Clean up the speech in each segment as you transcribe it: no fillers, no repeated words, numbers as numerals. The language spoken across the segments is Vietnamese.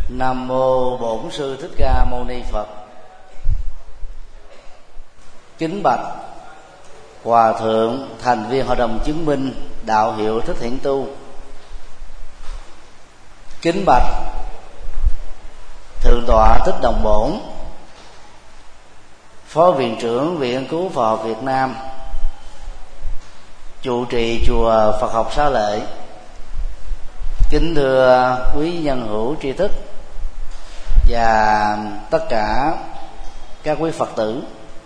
Nam mô Bổn Sư Thích Ca Mâu Ni Phật. Kính bạch Hòa thượng thành viên Hội đồng chứng minh đạo hiệu Thích Hiển Tu. Kính bạch Thượng tọa Thích Đồng Bổn, Phó Viện trưởng Viện Nghiên cứu Phật học Việt Nam, trụ trì chùa Phật học Xá Lợi. Kính thưa quý nhân hữu tri thức và tất cả các quý Phật tử.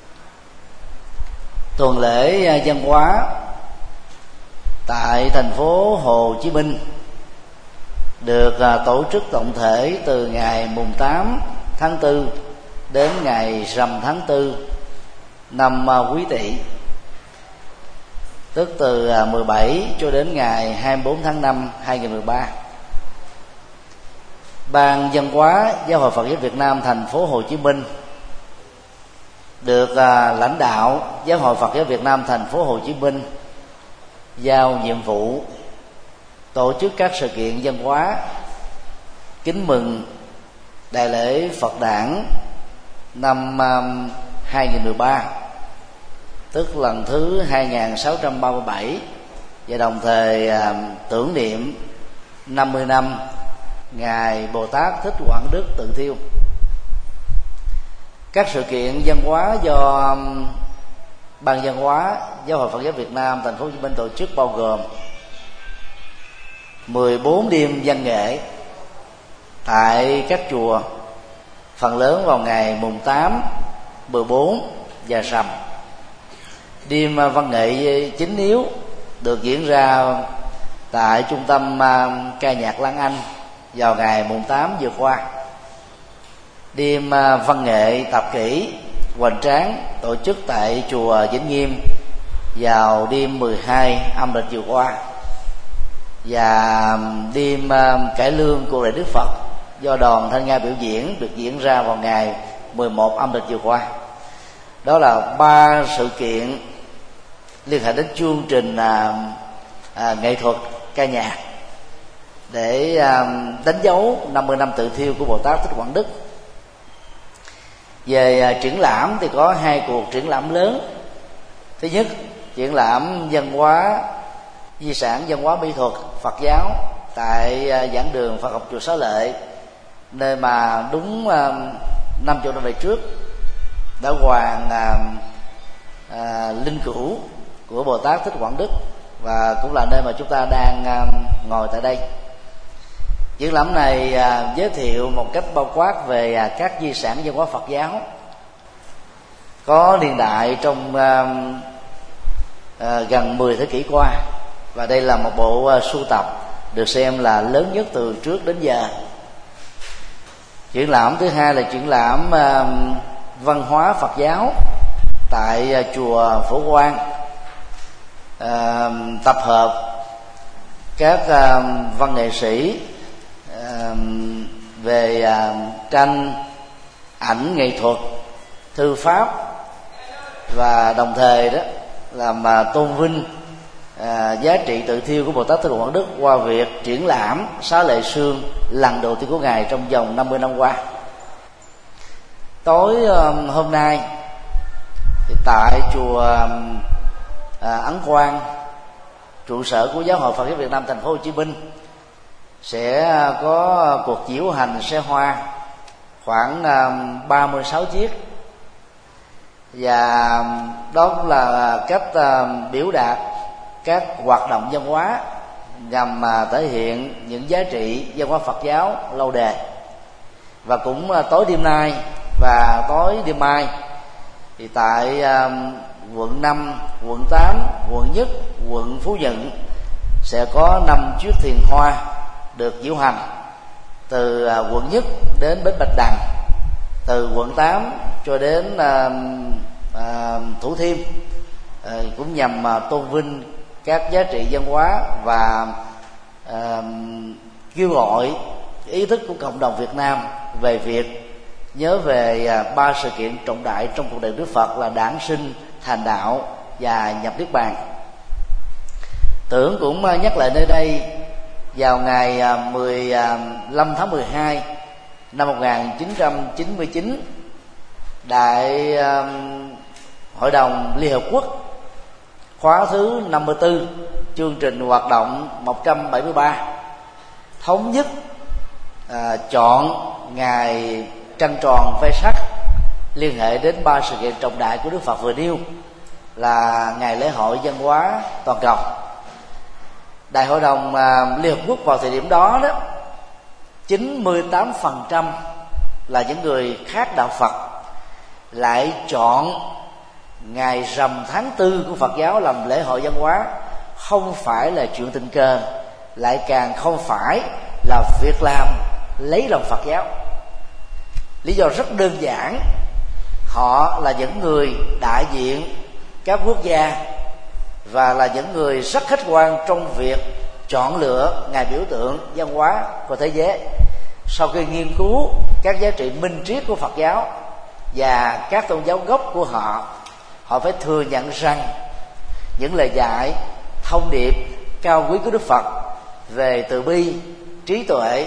Tuần lễ văn hóa tại thành phố Hồ Chí Minh được tổ chức tổng thể từ ngày mùng 8 tháng 4 đến ngày rằm tháng 4 năm Quý Tỵ, tức từ 17 cho đến ngày 24 tháng 5 2013. Ban Văn hóa Giáo hội Phật giáo Việt Nam thành phố Hồ Chí Minh được lãnh đạo Giáo hội Phật giáo Việt Nam thành phố Hồ Chí Minh giao nhiệm vụ tổ chức các sự kiện văn hóa kính mừng đại lễ Phật đản năm 2013, tức lần thứ 2637, và đồng thời tưởng niệm 50 năm Ngài Bồ Tát Thích Quảng Đức Tự Thiêu. Các sự kiện văn hóa do Ban Văn hóa Giáo hội Phật giáo Việt Nam thành phố Hồ Chí Minh tổ chức bao gồm 14 đêm văn nghệ tại các chùa, phần lớn vào ngày mùng 8, 14 và rằm. Đêm văn nghệ chính yếu được diễn ra tại trung tâm ca nhạc Lan Anh vào ngày mùng 8 vừa qua. Đêm văn nghệ tập kỹ hoành tráng tổ chức tại chùa Vĩnh Nghiêm vào đêm 12 âm lịch vừa qua, và đêm cải lương của Đại Đức Phật do đoàn Thanh Nga biểu diễn được diễn ra vào ngày 11 âm lịch vừa qua. Đó là 3 sự kiện liên hệ đến chương trình nghệ thuật ca nhạc để đánh dấu 50 năm tự thiêu của Bồ Tát Thích Quảng Đức. Về triển lãm thì có 2 cuộc triển lãm lớn. Thứ nhất, triển lãm văn hóa di sản văn hóa mỹ thuật Phật giáo tại giảng đường Phật học chùa Xá Lợi, nơi mà đúng 50 năm về trước đã hoàn linh cữu của Bồ Tát Thích Quảng Đức, và cũng là nơi mà chúng ta đang ngồi tại đây. Triển lãm này giới thiệu một cách bao quát về các di sản văn hóa Phật giáo có niên đại trong gần 10 thế kỷ qua, và đây là một bộ sưu tập được xem là lớn nhất từ trước đến giờ. Triển lãm thứ hai là triển lãm văn hóa Phật giáo tại chùa Phổ Quang, tập hợp các văn nghệ sĩ về tranh, ảnh nghệ thuật, thư pháp, và đồng thời đó làm tôn vinh giá trị tự thiêu của Bồ Tát Thích Quảng Đức qua việc triển lãm Xá Lợi Sương lần đầu tiên của Ngài trong vòng 50 năm qua. Tối hôm nay thì tại chùa Ấn Quang, trụ sở của Giáo hội Phật giáo Việt Nam thành phố Hồ Chí Minh, sẽ có cuộc diễu hành xe hoa khoảng 36 chiếc, và đó cũng là cách biểu đạt các hoạt động văn hóa nhằm thể hiện những giá trị văn hóa Phật giáo lâu đời. Và cũng tối đêm nay và tối đêm mai thì tại quận 5, quận 8, quận Nhất, quận Phú Nhuận sẽ có 5 chiếc thuyền hoa được diễu hành từ quận Nhất đến Bến Bạch Đằng, từ quận 8 cho đến Thủ Thiêm, cũng nhằm tôn vinh các giá trị văn hóa và kêu gọi ý thức của cộng đồng Việt Nam về việc nhớ về 3 sự kiện trọng đại trong cuộc đời Đức Phật là đản sinh, thành đạo và nhập niết bàn. Tưởng cũng nhắc lại nơi đây, vào ngày 15 tháng 12 năm 1999, Đại Hội đồng Liên Hợp Quốc khóa thứ 54, chương trình hoạt động 173 thống nhất chọn ngày trăng tròn Vesak liên hệ đến 3 sự kiện trọng đại của Đức Phật vừa nêu, là ngày lễ hội văn hóa toàn cầu. Đại hội đồng Liên Hợp Quốc vào thời điểm đó 98% là những người khác đạo Phật lại chọn ngày rằm tháng 4 của Phật giáo làm lễ hội văn hóa. Không phải là chuyện tình cờ, lại càng không phải là việc làm lấy lòng Phật giáo. Lý do rất đơn giản, họ là những người đại diện các quốc gia và là những người rất khách quan trong việc chọn lựa ngày biểu tượng văn hóa của thế giới. Sau khi nghiên cứu các giá trị minh triết của Phật giáo và các tôn giáo gốc của họ, họ phải thừa nhận rằng những lời dạy, thông điệp cao quý của Đức Phật về từ bi, trí tuệ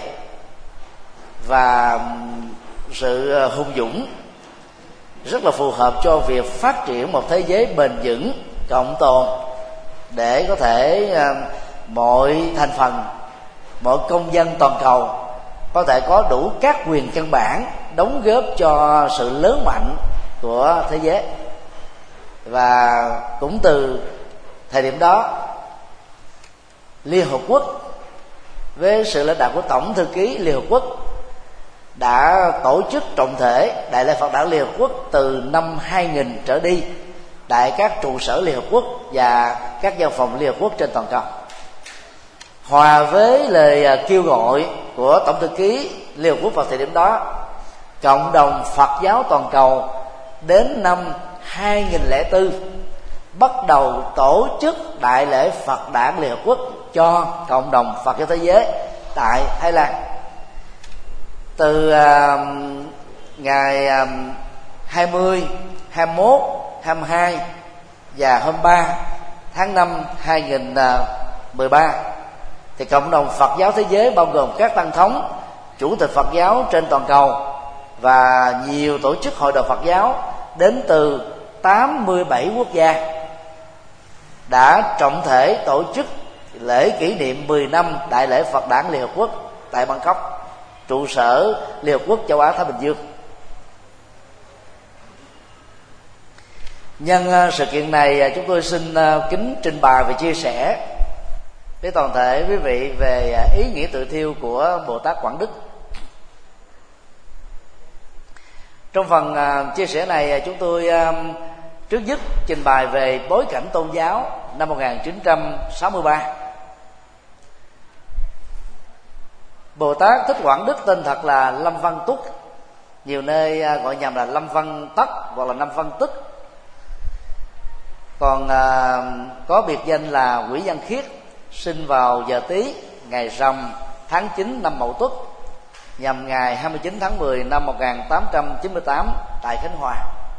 và sự hùng dũng rất là phù hợp cho việc phát triển một thế giới bền vững, cộng tồn, để có thể mọi thành phần, mọi công dân toàn cầu có thể có đủ các quyền căn bản đóng góp cho sự lớn mạnh của thế giới. Và cũng từ thời điểm đó, Liên Hợp Quốc với sự lãnh đạo của Tổng thư ký Liên Hợp Quốc đã tổ chức trọng thể Đại lễ Phật đản Liên Hợp Quốc từ năm 2000 trở đi tại các trụ sở Liên Hợp Quốc và các văn phòng Liên Hợp Quốc trên toàn cầu. Hòa với lời kêu gọi của Tổng thư ký Liên Hợp Quốc vào thời điểm đó, cộng đồng Phật giáo toàn cầu đến năm 2004 bắt đầu tổ chức Đại lễ Phật đản Liên Hợp Quốc cho cộng đồng Phật giáo thế giới tại Thái Lan. Từ ngày 20, 21, 22 và hôm 3 tháng 5 2013 thì cộng đồng Phật giáo thế giới bao gồm các tăng thống, chủ tịch Phật giáo trên toàn cầu và nhiều tổ chức hội đồng Phật giáo đến từ 87 quốc gia đã trọng thể tổ chức lễ kỷ niệm 10 năm Đại lễ Phật đản Liên Hợp Quốc tại Bangkok, trụ sở Liên Hợp Quốc châu Á Thái Bình Dương. Nhân sự kiện này, chúng tôi xin kính trình bày và chia sẻ với toàn thể quý vị về ý nghĩa tự thiêu của Bồ Tát Quảng Đức. Trong phần chia sẻ này, chúng tôi trước nhất trình bày về bối cảnh tôn giáo năm 1963. Bồ Tát Thích Quảng Đức tên thật là Lâm Văn Túc, nhiều nơi gọi nhầm là Lâm Văn Tất hoặc là Lâm Văn Tức, còn có biệt danh là Nguyễn Văn Khiết, sinh vào giờ Tý, ngày Rằm, tháng 9 năm Mậu Tuất, nhằm ngày 29 tháng 10 năm 1898 tại Khánh Hòa.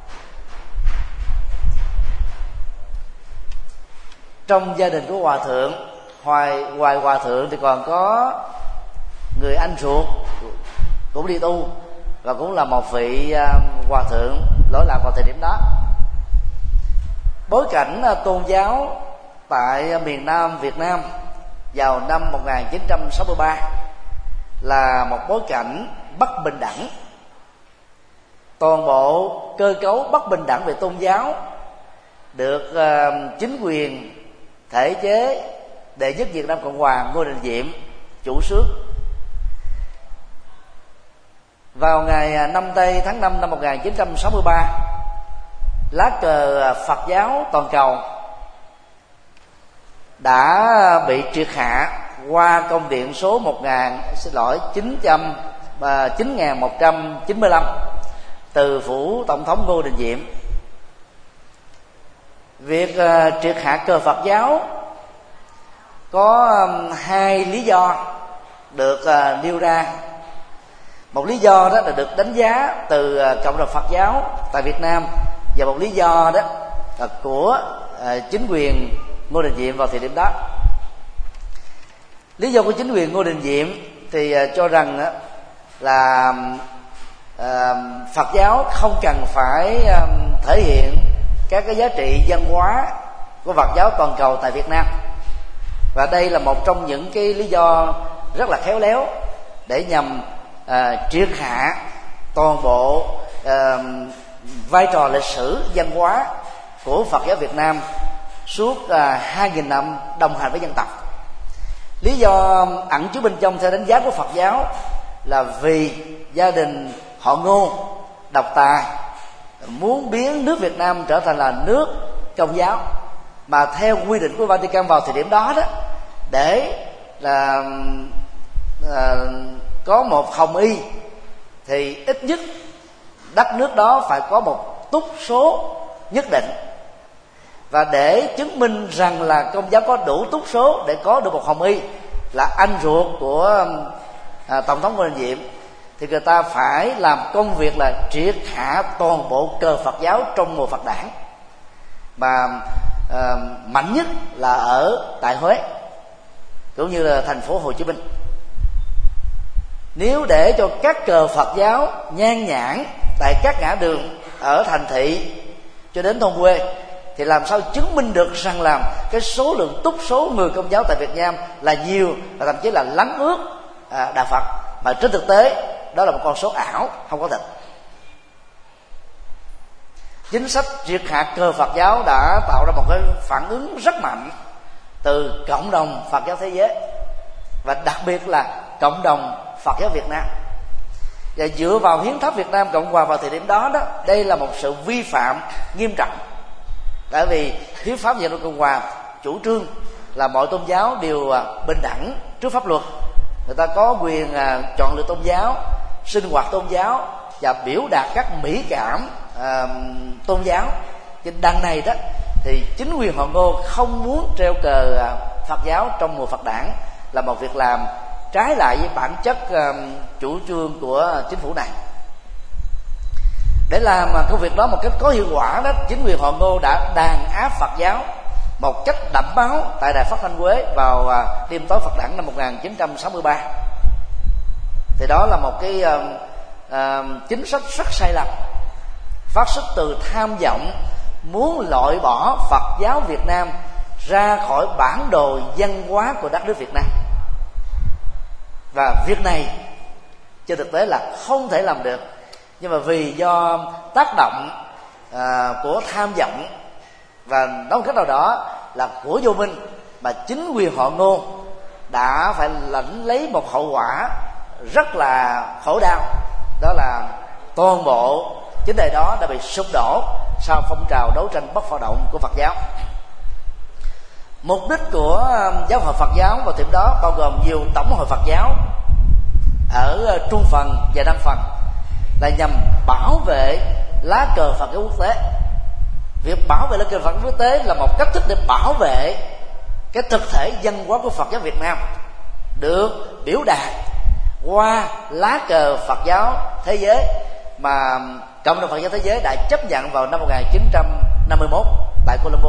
Trong gia đình của Hòa Thượng, ngoài Hòa Thượng thì còn có người anh ruột cũng đi tu và cũng là một vị Hòa Thượng lỗi lạc vào thời điểm đó. Bối cảnh tôn giáo tại miền Nam Việt Nam vào năm 1963 là một bối cảnh bất bình đẳng. Toàn bộ cơ cấu bất bình đẳng về tôn giáo được chính quyền thể chế đệ nhất Việt Nam Cộng hòa Ngô Đình Diệm chủ xướng. Vào ngày 5 Tây tháng 5 năm 1963, lá cờ Phật giáo toàn cầu đã bị triệt hạ qua công điện số 9195 từ phủ Tổng thống Ngô Đình Diệm. Việc triệt hạ cờ Phật giáo có hai lý do được nêu ra. Một lý do đó là được đánh giá từ cộng đồng Phật giáo tại Việt Nam, và một lý do đó là của chính quyền Ngô Đình Diệm vào thời điểm đó. Lý do của chính quyền Ngô Đình Diệm thì cho rằng là Phật giáo không cần phải thể hiện các cái giá trị văn hóa của Phật giáo toàn cầu tại Việt Nam, và đây là một trong những cái lý do rất là khéo léo để nhằm triệt hạ toàn bộ vai trò lịch sử văn hóa của Phật giáo Việt Nam suốt 2.000 năm đồng hành với dân tộc. Lý do ẩn chứa bên trong theo đánh giá của Phật giáo là vì gia đình họ Ngô độc tài muốn biến nước Việt Nam trở thành là nước Công giáo, mà theo quy định của Vatican vào thời điểm đó để là có một hồng y thì ít nhất đất nước đó phải có một túc số nhất định, và để chứng minh rằng là Công giáo có đủ túc số để có được một hồng y là anh ruột của tổng thống Ngô Đình Diệm, thì người ta phải làm công việc là triệt hạ toàn bộ cờ Phật giáo trong mùa Phật đản, mà mạnh nhất là ở tại Huế cũng như là thành phố Hồ Chí Minh. Nếu để cho các cờ Phật giáo nhan nhản tại các ngã đường ở thành thị cho đến thôn quê, thì làm sao chứng minh được rằng là cái số lượng túc số người Công giáo tại Việt Nam là nhiều, và thậm chí là lấn ước Đạo Phật, mà trên thực tế đó là một con số ảo, không có thật. Chính sách triệt hạ cờ Phật giáo đã tạo ra một cái phản ứng rất mạnh từ cộng đồng Phật giáo thế giới, và đặc biệt là cộng đồng Phật giáo Việt Nam. Và dựa vào hiến pháp Việt Nam Cộng hòa vào thời điểm đó, đây là một sự vi phạm nghiêm trọng, bởi vì hiến pháp Việt Nam Cộng hòa chủ trương là mọi tôn giáo đều bình đẳng trước pháp luật, người ta có quyền chọn lựa tôn giáo, sinh hoạt tôn giáo và biểu đạt các mỹ cảm tôn giáo. Trên đằng này thì chính quyền họ Ngô không muốn treo cờ Phật giáo trong mùa Phật đản là một việc làm trái lại với bản chất chủ trương của chính phủ này. Để làm công việc đó một cách có hiệu quả chính quyền họ Ngô đã đàn áp Phật giáo một cách đẫm máu tại Đài Phát thanh Huế vào đêm tối Phật đản năm 1963. Thì đó là một cái chính sách rất sai lầm, phát xuất từ tham vọng muốn loại bỏ Phật giáo Việt Nam ra khỏi bản đồ văn hóa của đất nước Việt Nam. Và việc này trên thực tế là không thể làm được, nhưng mà vì do tác động của tham vọng và nói cách nào đó là của vô minh, mà chính quyền họ Ngô đã phải lãnh lấy một hậu quả rất là khổ đau, đó là toàn bộ chính đề đó đã bị sụp đổ sau phong trào đấu tranh bất bạo động của Phật giáo. Mục đích của giáo hội Phật giáo vào thời đó bao gồm nhiều tổng hội Phật giáo ở Trung Phần và Nam Phần, là nhằm bảo vệ lá cờ Phật giáo quốc tế. Việc bảo vệ lá cờ Phật giáo quốc tế là một cách thức để bảo vệ cái thực thể văn hóa của Phật giáo Việt Nam được biểu đạt qua lá cờ Phật giáo thế giới mà cộng đồng Phật giáo thế giới đã chấp nhận vào năm 1951 tại Colombo.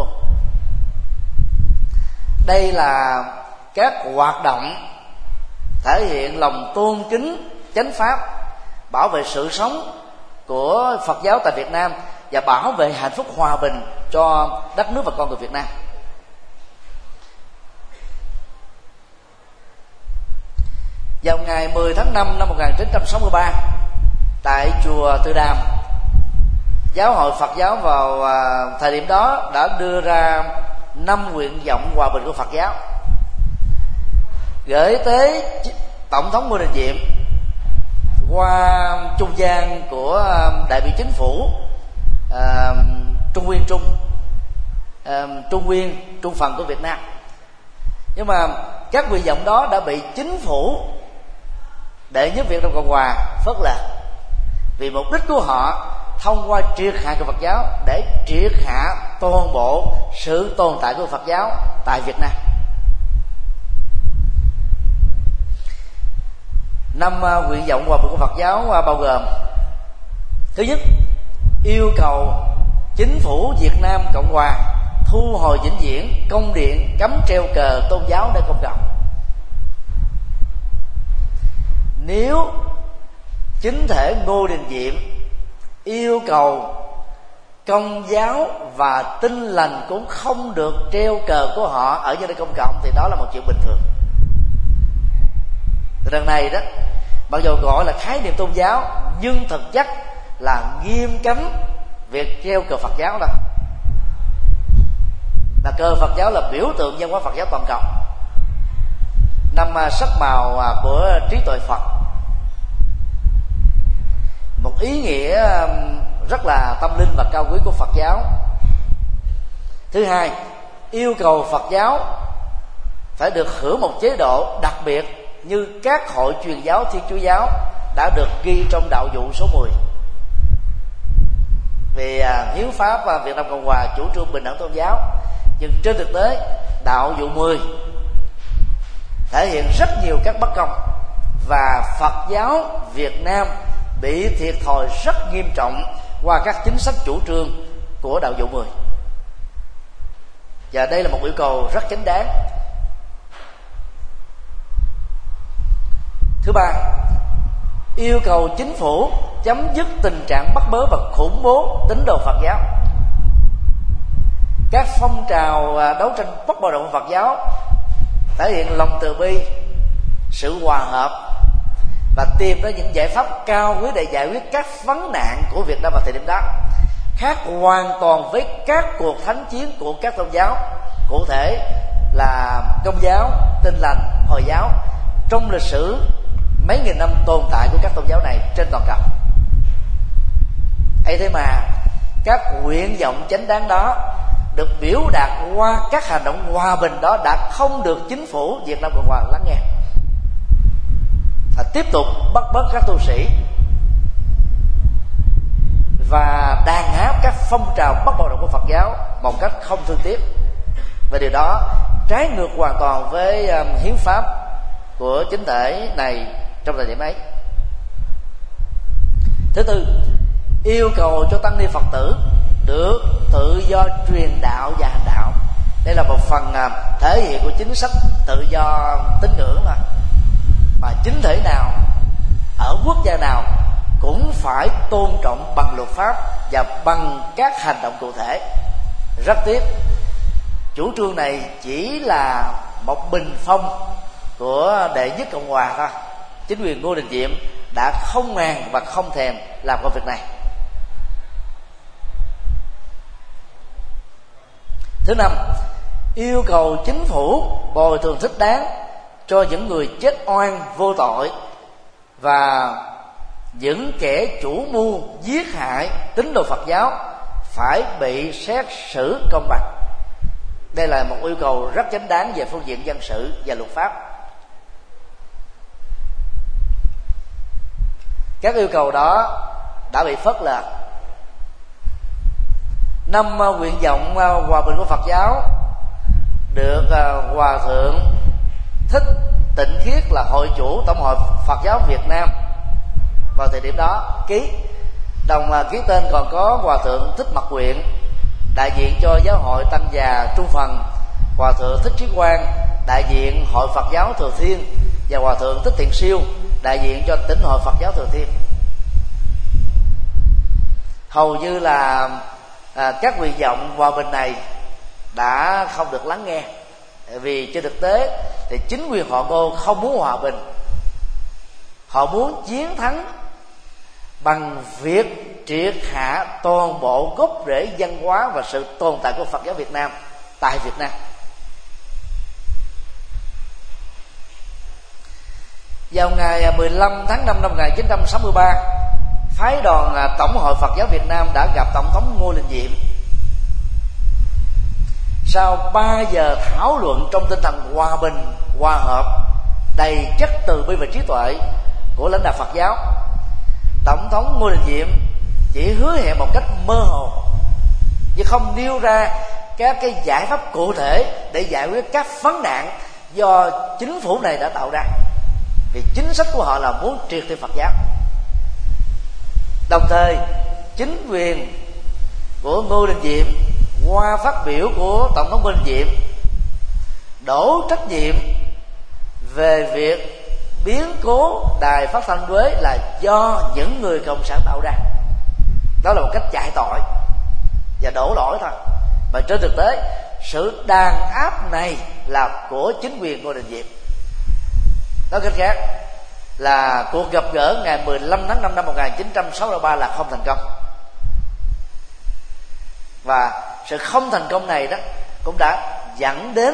Đây là các hoạt động thể hiện lòng tôn kính chánh pháp, bảo vệ sự sống của Phật giáo tại Việt Nam và bảo vệ hạnh phúc hòa bình cho đất nước và con người Việt Nam. Vào ngày 10 tháng 5 năm 1963 tại chùa Từ Đàm, giáo hội Phật giáo vào thời điểm đó đã đưa ra 5 nguyện vọng hòa bình của Phật giáo, gửi tới tổng thống Ngô Đình Diệm qua trung gian của đại biểu chính phủ Trung phần của Việt Nam. Nhưng mà các nguyện vọng đó đã bị chính phủ đệ nhất Việt Nam Cộng hòa phớt lờ, vì mục đích của họ thông qua triệt hạ của Phật giáo để triệt hạ toàn bộ sự tồn tại của Phật giáo tại Việt Nam. 5 nguyện vọng hòa bình của Phật giáo bao gồm: thứ nhất, yêu cầu chính phủ Việt Nam Cộng hòa thu hồi vĩnh viễn công điện cấm treo cờ tôn giáo nơi công cộng. Nếu chính thể Ngô Đình Diệm yêu cầu Công giáo và Tin Lành cũng không được treo cờ của họ ở nơi công cộng, thì đó là một chuyện bình thường. Lần này đó, mặc dù gọi là khái niệm tôn giáo, nhưng thực chất là nghiêm cấm việc treo cờ Phật giáo đó. Là cờ Phật giáo là biểu tượng văn hóa Phật giáo toàn cầu, năm sắc màu của trí tuệ Phật, một ý nghĩa rất là tâm linh và cao quý của Phật giáo. Thứ hai, yêu cầu Phật giáo phải được hưởng một chế độ đặc biệt như các hội truyền giáo Thiên Chúa giáo đã được ghi trong đạo dụ số 10. Vì hiến pháp Việt Nam Cộng Hòa chủ trương bình đẳng tôn giáo, nhưng trên thực tế đạo dụ 10 thể hiện rất nhiều các bất công, và Phật giáo Việt Nam bị thiệt thòi rất nghiêm trọng qua các chính sách chủ trương của đạo dụ 10. Và đây là một yêu cầu rất chính đáng. Thứ ba, yêu cầu chính phủ chấm dứt tình trạng bắt bớ và khủng bố tín đồ Phật giáo. Các phong trào đấu tranh bất bạo động của Phật giáo thể hiện lòng từ bi, sự hòa hợp và tìm ra những giải pháp cao quý để giải quyết các vấn nạn của Việt Nam vào thời điểm đó, khác hoàn toàn với các cuộc thánh chiến của các tôn giáo, cụ thể là Công giáo, Tin Lành, Hồi giáo trong lịch sử mấy nghìn năm tồn tại của các tôn giáo này trên toàn cầu. ấy thế mà các nguyện vọng chánh đáng đó được biểu đạt qua các hành động hòa bình đó đã không được chính phủ Việt Nam Cộng Hòa lắng nghe, tiếp tục bắt bớ các tu sĩ và đàn áp các phong trào bất bạo động của Phật giáo một cách không thương tiếc. Và điều đó trái ngược hoàn toàn với hiến pháp của chính thể này trong thời điểm ấy. Thứ tư, yêu cầu cho tăng ni Phật tử được tự do truyền đạo và hành đạo. Đây là một phần thể hiện của chính sách tự do tín ngưỡng mà chính thể nào ở quốc gia nào cũng phải tôn trọng bằng luật pháp và bằng các hành động cụ thể. Rất tiếc, chủ trương này chỉ là một bình phong của đệ nhất Cộng Hòa thôi. Chính quyền Ngô Đình Diệm đã không màng và không thèm làm công việc này. Thứ năm, yêu cầu chính phủ bồi thường thích đáng cho những người chết oan vô tội và những kẻ chủ mưu giết hại tín đồ Phật giáo phải bị xét xử công bằng. Đây là một yêu cầu rất chính đáng về phương diện dân sự và luật pháp. Các yêu cầu đó đã bị phớt lờ. Năm nguyện vọng hòa bình của Phật giáo được Hòa Thượng Thích Tịnh Khiết là hội chủ Tổng hội Phật giáo Việt Nam vào thời điểm đó ký. Đồng ký tên còn có Hòa Thượng Thích Mật Nguyện, đại diện cho Giáo hội Tăng Già Trung Phần, Hòa Thượng Thích Trí Quang, đại diện Hội Phật giáo Thừa Thiên, và Hòa Thượng Thích Thiện Siêu, đại diện cho Tỉnh hội Phật giáo Thừa Thiên. Hầu như là các nguyện vọng hòa bình này đã không được lắng nghe, vì trên thực tế thì chính quyền họ Ngô không muốn hòa bình. Họ muốn chiến thắng bằng việc triệt hạ toàn bộ gốc rễ văn hóa và sự tồn tại của Phật giáo Việt Nam tại Việt Nam. Vào ngày 15 tháng 5 năm 1963, phái đoàn Tổng hội Phật giáo Việt Nam đã gặp Tổng thống Ngô Đình Diệm. Sau 3 giờ thảo luận trong tinh thần hòa bình, hòa hợp, đầy chất từ bi và trí tuệ của lãnh đạo Phật giáo, Tổng thống Ngô Đình Diệm chỉ hứa hẹn một cách mơ hồ, chứ không nêu ra các cái giải pháp cụ thể để giải quyết các vấn nạn do chính phủ này đã tạo ra. Vì chính sách của họ là muốn triệt tiêu Phật giáo. Đồng thời, chính quyền của Ngô Đình Diệm qua phát biểu của Tổng thống Ngô Đình Diệm đổ trách nhiệm về việc biến cố đài phát thanh Quế là do những người cộng sản tạo ra. Đó là một cách chạy tội và đổ lỗi thôi. Mà trên thực tế sự đàn áp này là của chính quyền Ngô Đình Diệm. Nói cách khác là cuộc gặp gỡ ngày 15 tháng 5 năm 1963 là không thành công. Và sự không thành công này đó cũng đã dẫn đến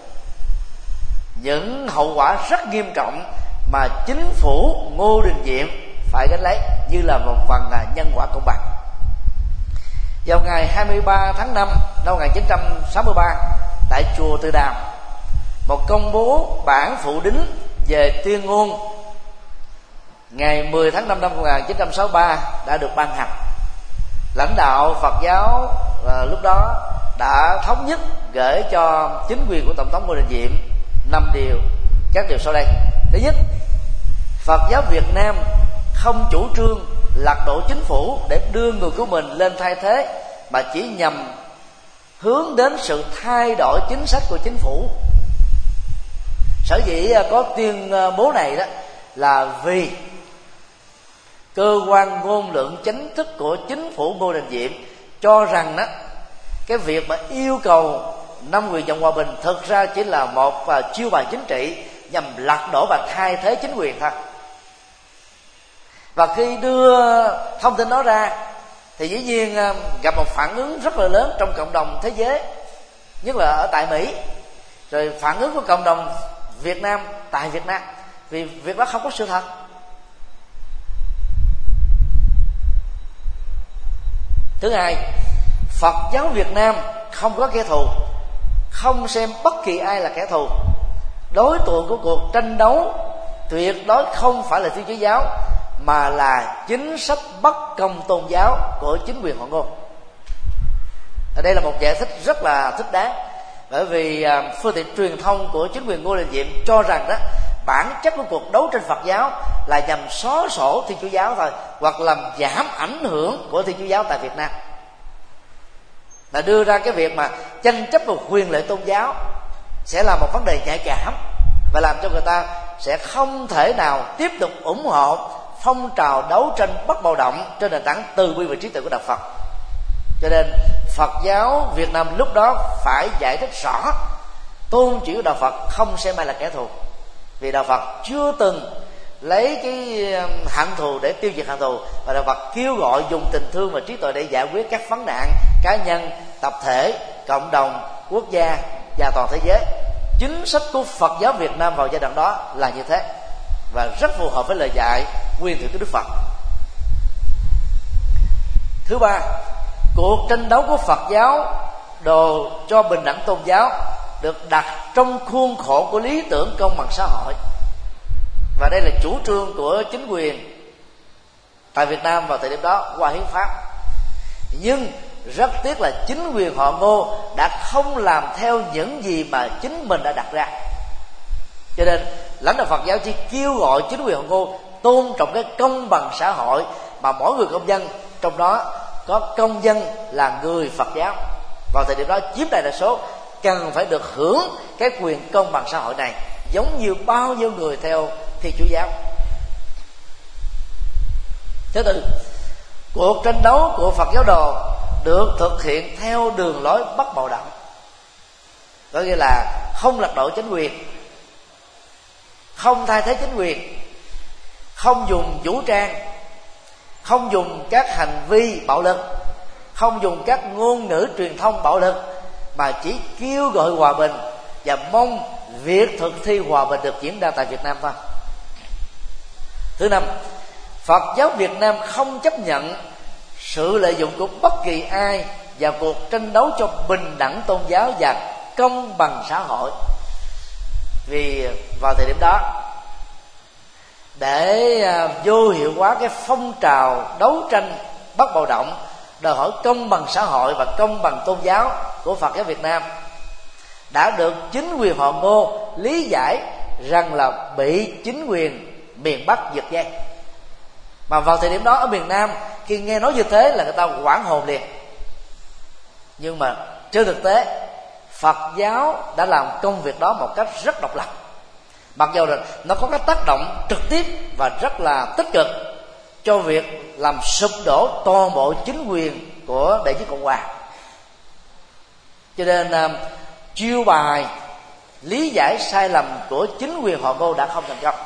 những hậu quả rất nghiêm trọng mà chính phủ Ngô Đình Diệm phải gánh lấy, như là một phần là nhân quả công bằng. Vào ngày 23 tháng 5 năm 1963 tại chùa Từ Đàm, một công bố bản phụ đính về tuyên ngôn ngày 10 tháng 5 năm 1963 đã được ban hành. Lãnh đạo Phật giáo lúc đó đã thống nhất gửi cho chính quyền của Tổng thống Ngô Đình Diệm 5 điều. Các điều sau đây: thứ nhất, Phật giáo Việt Nam không chủ trương lật đổ chính phủ để đưa người của mình lên thay thế, mà chỉ nhằm hướng đến sự thay đổi chính sách của chính phủ. Sở dĩ có tuyên bố này đó là vì cơ quan ngôn luận chính thức của chính phủ Ngô Đình Diệm cho rằng đó, cái việc mà yêu cầu 5 quyền dòng hòa bình thực ra chỉ là một chiêu bài chính trị nhằm lật đổ và thay thế chính quyền thôi. Và khi đưa thông tin đó ra thì dĩ nhiên gặp một phản ứng rất là lớn trong cộng đồng thế giới, nhất là ở tại Mỹ, rồi phản ứng của cộng đồng Việt Nam tại Việt Nam, vì việc đó không có sự thật. Thứ hai, Phật giáo Việt Nam không có kẻ thù, không xem bất kỳ ai là kẻ thù. Đối tượng của cuộc tranh đấu tuyệt đối không phải là Thiên Chúa giáo, mà là chính sách bất công tôn giáo của chính quyền họ Ngô. Ở đây là một giải thích rất là thích đáng, bởi vì phương tiện truyền thông của chính quyền Ngô Đình Diệm cho rằng đó bản chất của cuộc đấu tranh Phật giáo là nhằm xóa sổ Thiên Chúa giáo thôi, hoặc làm giảm ảnh hưởng của Thiên Chúa giáo tại Việt Nam, là đưa ra cái việc mà tranh chấp vào quyền lợi tôn giáo sẽ là một vấn đề nhạy cảm, và làm cho người ta sẽ không thể nào tiếp tục ủng hộ phong trào đấu tranh bất bạo động trên nền tảng từ bi và trí tuệ của Đạo Phật. Cho nên Phật giáo Việt Nam lúc đó phải giải thích rõ tôn chỉ của Đạo Phật không xem ai là kẻ thù, vì Đạo Phật chưa từng lấy cái hận thù để tiêu diệt hận thù, và Đạo Phật kêu gọi dùng tình thương và trí tuệ để giải quyết các vấn nạn cá nhân, tập thể, cộng đồng, quốc gia và toàn thế giới. Chính sách của Phật giáo Việt Nam vào giai đoạn đó là như thế, và rất phù hợp với lời dạy nguyên thủy của Đức Phật. Thứ ba, cuộc tranh đấu của Phật giáo đồ cho bình đẳng tôn giáo được đặt trong khuôn khổ của lý tưởng công bằng xã hội, và đây là chủ trương của chính quyền tại Việt Nam vào thời điểm đó qua hiến pháp. Nhưng rất tiếc là chính quyền họ Ngô đã không làm theo những gì mà chính mình đã đặt ra, cho nên lãnh đạo Phật giáo chỉ kêu gọi chính quyền họ Ngô tôn trọng cái công bằng xã hội, mà mỗi người công dân, trong đó có công dân là người Phật giáo vào thời điểm đó chiếm đại đa số, cần phải được hưởng cái quyền công bằng xã hội này giống như bao nhiêu người theo Thiên Chúa giáo. Thứ tư, cuộc tranh đấu của Phật giáo đồ được thực hiện theo đường lối bất bạo động, có nghĩa là không lật đổ chính quyền, không thay thế chính quyền, không dùng vũ trang, không dùng các hành vi bạo lực, không dùng các ngôn ngữ truyền thông bạo lực, mà chỉ kêu gọi hòa bình và mong việc thực thi hòa bình được diễn ra tại Việt Nam thôi. Thứ năm, Phật giáo Việt Nam không chấp nhận sự lợi dụng của bất kỳ ai vào cuộc tranh đấu cho bình đẳng tôn giáo và công bằng xã hội, vì vào thời điểm đó, để vô hiệu hóa cái phong trào đấu tranh bất bạo động đòi hỏi công bằng xã hội và công bằng tôn giáo của Phật giáo Việt Nam, đã được chính quyền họ Ngô lý giải rằng là bị chính quyền miền Bắc giật dây. Mà vào thời điểm đó ở miền Nam, khi nghe nói như thế là người ta hoảng hồn liền. Nhưng mà trên thực tế, Phật giáo đã làm công việc đó một cách rất độc lập. mặc dù là nó có cái tác động trực tiếp và rất là tích cực cho việc làm sụp đổ toàn bộ chính quyền của đệ nhất Cộng hòa. Cho nên chiêu bài lý giải sai lầm của chính quyền họ Ngô đã không thành công.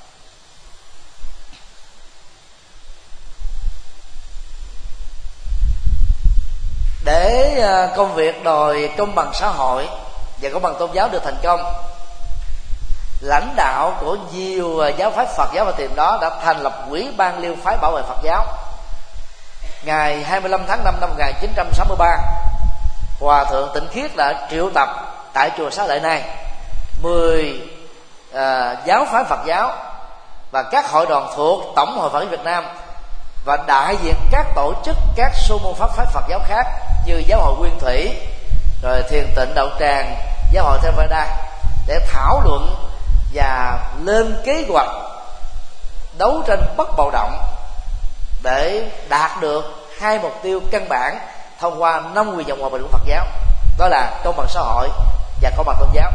Để công việc đòi công bằng xã hội và công bằng tôn giáo được thành công, lãnh đạo của nhiều giáo phái Phật giáo và Thiền đó đã thành lập Ủy ban Liên phái bảo vệ Phật giáo. Ngày 25 tháng 5 năm 1963, Hòa thượng Tịnh Khiết đã triệu tập tại chùa Xá Lợi này 10 giáo phái Phật giáo và các hội đoàn thuộc Tổng hội Phật giáo Việt Nam và đại diện các tổ chức, các số môn pháp phái Phật giáo khác như Giáo hội Nguyên Thủy, rồi Thiền Tịnh Đạo Tràng, Giáo hội Theravada, để thảo luận và lên kế hoạch đấu tranh bất bạo động để đạt được hai mục tiêu căn bản thông qua 5 quyền dòng hòa bình của Phật giáo, đó là công bằng xã hội và công bằng tôn giáo.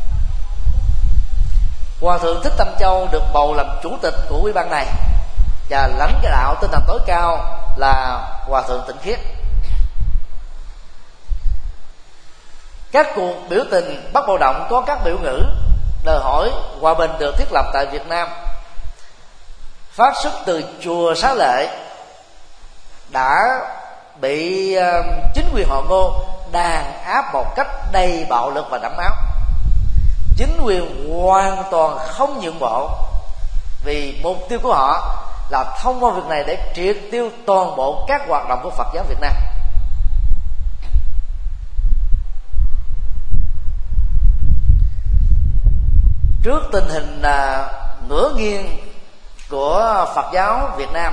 Hòa thượng Thích Tâm Châu được bầu làm chủ tịch của ủy ban này và lãnh đạo tinh thần tối cao là Hòa thượng Tịnh Khiết. Các cuộc biểu tình bất bạo động có các biểu ngữ đòi hỏi hòa bình được thiết lập tại Việt Nam phát xuất từ chùa Xá Lợi đã bị chính quyền họ Ngô đàn áp một cách đầy bạo lực và đẫm máu. Chính quyền hoàn toàn không nhượng bộ, vì mục tiêu của họ là thông qua việc này để triệt tiêu toàn bộ các hoạt động của Phật giáo Việt Nam. Trước tình hình ngửa nghiêng của Phật giáo Việt Nam,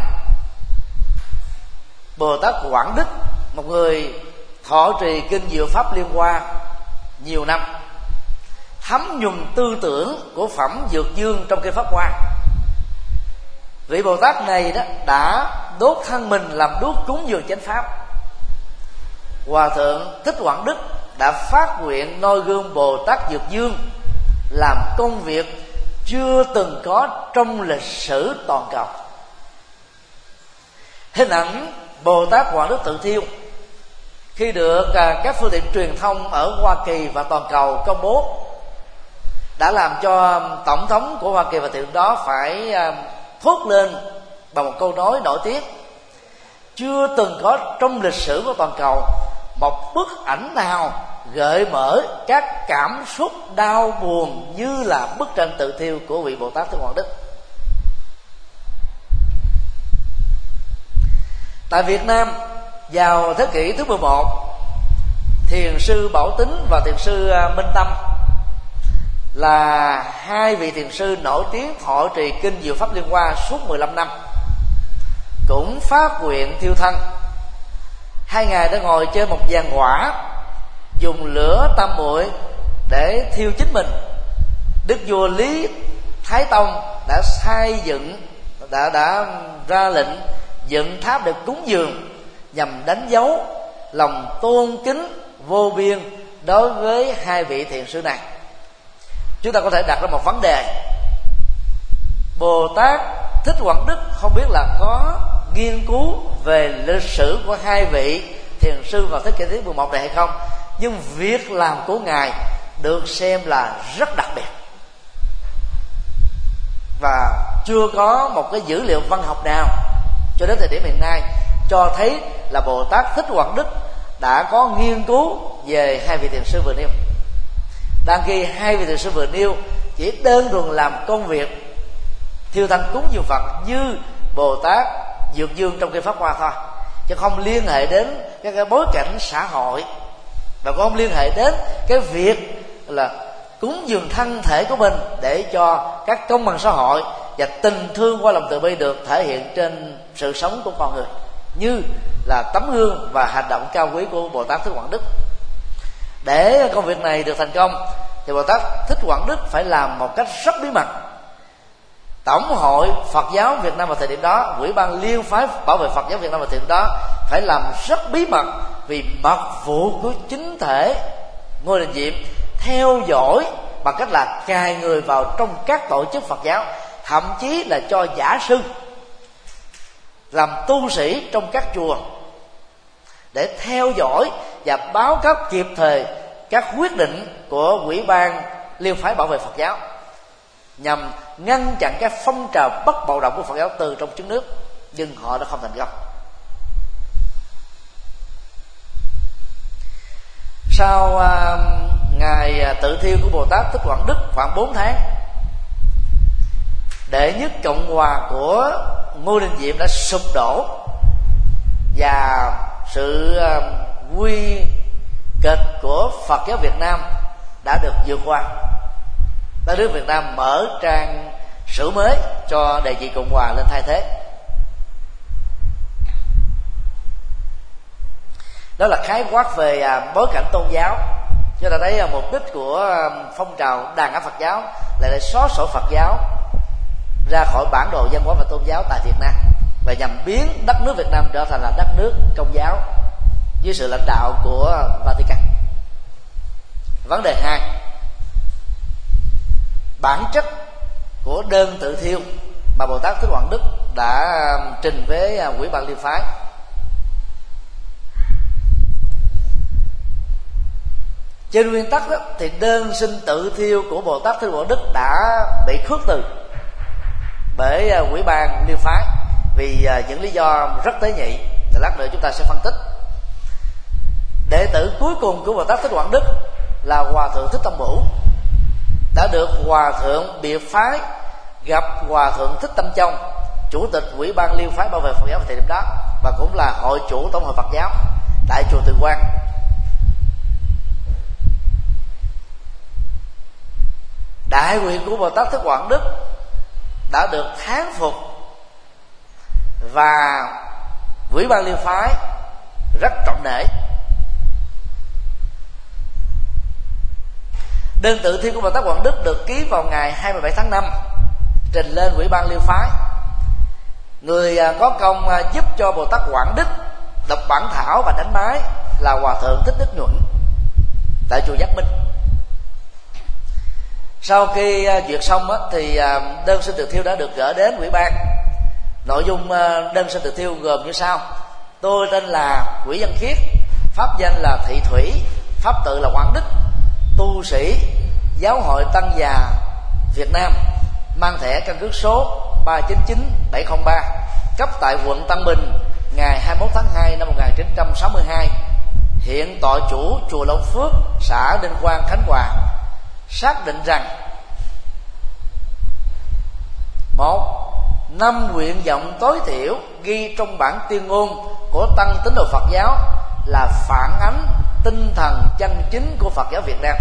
Bồ Tát Quảng Đức, một người thọ trì kinh Diệu Pháp Liên Hoa nhiều năm, thấm nhuần tư tưởng của phẩm Dược Dương trong kinh Pháp Hoa. Vị Bồ Tát này đó đã đốt thân mình làm đuốc cúng dường chánh pháp. Hòa thượng Thích Quảng Đức đã phát nguyện noi gương Bồ Tát Dược Dương làm công việc chưa từng có trong lịch sử toàn cầu. Hình ảnh Bồ Tát Quảng Đức tự thiêu khi được các phương tiện truyền thông ở Hoa Kỳ và toàn cầu công bố đã làm cho tổng thống của Hoa Kỳ và tiệm đó phải thốt lên bằng một câu nói nổi tiếng: chưa từng có trong lịch sử của toàn cầu một bức ảnh nào gợi mở các cảm xúc đau buồn như là bức tranh tự thiêu của vị Bồ Tát Thích Quảng Đức. Tại Việt Nam vào thế kỷ thứ 11, thiền sư Bảo Tín và thiền sư Minh Tâm là hai vị thiền sư nổi tiếng thọ trì kinh Diệu Pháp Liên Hoa suốt 15 năm, cũng phát nguyện thiêu thân. Hai ngài đã ngồi trên một giàn hỏa, dùng lửa tam muội để thiêu chính mình. Đức vua Lý Thái Tông đã đã ra lệnh dựng tháp để cúng dường nhằm đánh dấu lòng tôn kính vô biên đối với hai vị thiền sư này. Chúng ta có thể đặt ra một vấn đề: Bồ Tát Thích Quảng Đức không biết là có nghiên cứu về lịch sử của hai vị thiền sư vào thế kỷ thứ 11 này hay không, nhưng việc làm của ngài được xem là rất đặc biệt, và chưa có một cái dữ liệu văn học nào cho đến thời điểm hiện nay cho thấy là Bồ Tát Thích Quảng Đức đã có nghiên cứu về hai vị thiền sư vừa nêu. Đang khi hai vị thiền sư vừa nêu chỉ đơn thuần làm công việc thiêu thân cúng dường Phật như Bồ Tát Dược Dương trong kinh Pháp Hoa thôi, chứ không liên hệ đến cái bối cảnh xã hội, và cũng không liên hệ đến cái việc là cúng dường thân thể của mình để cho các công bằng xã hội và tình thương qua lòng từ bi được thể hiện trên sự sống của con người, như là tấm gương và hành động cao quý của Bồ Tát Thích Quảng Đức. Để công việc này được thành công thì Bồ Tát Thích Quảng Đức phải làm một cách rất bí mật. Tổng hội Phật giáo Việt Nam vào thời điểm đó, Ủy ban Liên phái bảo vệ Phật giáo Việt Nam vào thời điểm đó phải làm rất bí mật, vì mật vụ của chính thể Ngô Đình Diệm theo dõi bằng cách là cài người vào trong các tổ chức Phật giáo, thậm chí là cho giả sư làm tu sĩ trong các chùa để theo dõi và báo cáo kịp thời các quyết định của Ủy ban Liên phái bảo vệ Phật giáo, nhằm ngăn chặn các phong trào bất bạo động của Phật giáo từ trong trứng nước, nhưng họ đã không thành công. Sau ngày tự thiêu của Bồ Tát Thích Quảng Đức khoảng 4 tháng, đệ nhất Cộng hòa của Ngô Đình Diệm đã sụp đổ, và sự nguy kịch của Phật giáo Việt Nam đã được vượt qua. Đất nước Việt Nam mở trang sử mới cho đệ nhị Cộng hòa lên thay thế. Đó là khái quát về bối cảnh tôn giáo. Chúng ta thấy mục đích của phong trào đàn áp Phật giáo là để xóa sổ Phật giáo ra khỏi bản đồ văn hóa và tôn giáo tại Việt Nam, và nhằm biến đất nước Việt Nam trở thành là đất nước Công giáo dưới sự lãnh đạo của Vatican. Vấn đề 2, bản chất của đơn tự thiêu mà Bồ Tát Thích Quảng Đức đã trình với Ủy ban Liên phái. Trên nguyên tắc đó, thì đơn xin tự thiêu của Bồ Tát Thích Quảng Đức đã bị khước từ bởi Ủy ban Liên phái vì những lý do rất tế nhị, và lát nữa chúng ta sẽ phân tích. Đệ tử cuối cùng của Bồ Tát Thích Quảng Đức là Hòa thượng Thích Tâm Bửu đã được Hòa thượng Biệt phái gặp Hòa thượng Thích Tâm Châu, chủ tịch Ủy ban Liên phái bảo vệ Phật giáo vào thời điểm đó, và cũng là hội chủ tổng hội Phật giáo tại chùa Từ Quan. Đại nguyện của Bồ Tát Thích Quảng Đức đã được thán phục, và Ủy ban Liên phái rất trọng nể. Đơn tự thiêu của Bồ Tát Quảng Đức được ký vào ngày 27 tháng 5, trình lên Ủy ban Liên phái. Người có công giúp cho Bồ Tát Quảng Đức đọc bản thảo và đánh máy là Hòa thượng Thích Đức Nhuận tại chùa Giác Minh. Sau khi duyệt xong thì đơn xin tự thiêu đã được gửi đến Ủy ban. Nội dung đơn xin tự thiêu gồm như sau: tôi tên là Quỷ Văn Khiết, pháp danh là Thị Thủy, pháp tự là Quảng Đức, tu sĩ Giáo hội Tăng Già Việt Nam, mang thẻ căn cước số 399703, cấp tại quận Tân Bình ngày 21 tháng 2 năm 1962, hiện tọa chủ chùa Long Phước, xã Đinh Quang, Khánh Hòa. Xác định rằng: 1. 5 nguyện vọng tối thiểu ghi trong bản tuyên ngôn của Tăng Tín đồ Phật giáo là phản ánh tinh thần chân chính của Phật giáo Việt Nam.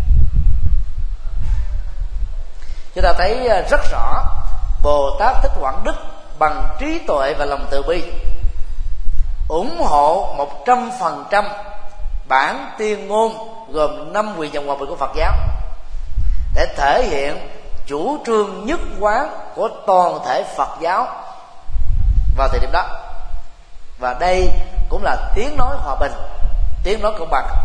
Chúng ta thấy rất rõ Bồ Tát Thích Quảng Đức bằng trí tuệ và lòng từ bi ủng hộ 100% bản tuyên ngôn gồm 5 nguyện vọng hòa bình của Phật giáo, để thể hiện chủ trương nhất quán của toàn thể Phật giáo vào thời điểm đó. Và đây cũng là tiếng nói hòa bình, tiếng nói công bằng.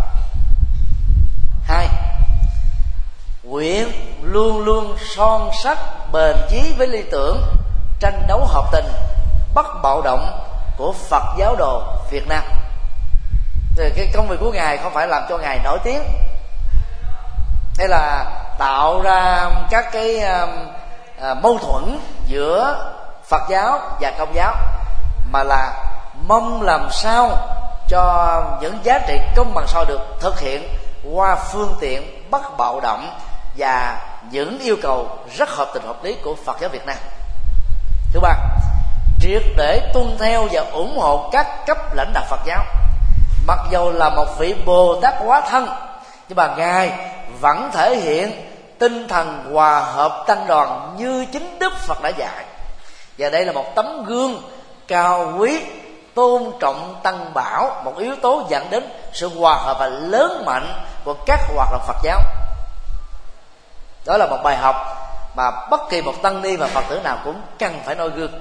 2. Nguyện luôn luôn son sắt bền chí với lý tưởng tranh đấu hợp tình, bất bạo động của Phật giáo đồ Việt Nam. Thì cái công việc của Ngài không phải làm cho Ngài nổi tiếng hay là tạo ra các cái mâu thuẫn giữa Phật giáo và Công giáo, mà là mong làm sao cho những giá trị công bằng sau được thực hiện qua phương tiện bất bạo động và những yêu cầu rất hợp tình hợp lý của Phật giáo Việt Nam. Thứ ba, triệt để tuân theo và ủng hộ các cấp lãnh đạo Phật giáo. Mặc dù là một vị Bồ Tát hóa thân, nhưng mà Ngài vẫn thể hiện tinh thần hòa hợp tăng đoàn như chính Đức Phật đã dạy. Và đây là một tấm gương cao quý, tôn trọng tăng bảo, một yếu tố dẫn đến sự hòa hợp và lớn mạnh của các hoạt động Phật giáo. Đó là một bài học mà bất kỳ một tăng ni và Phật tử nào cũng cần phải noi gương.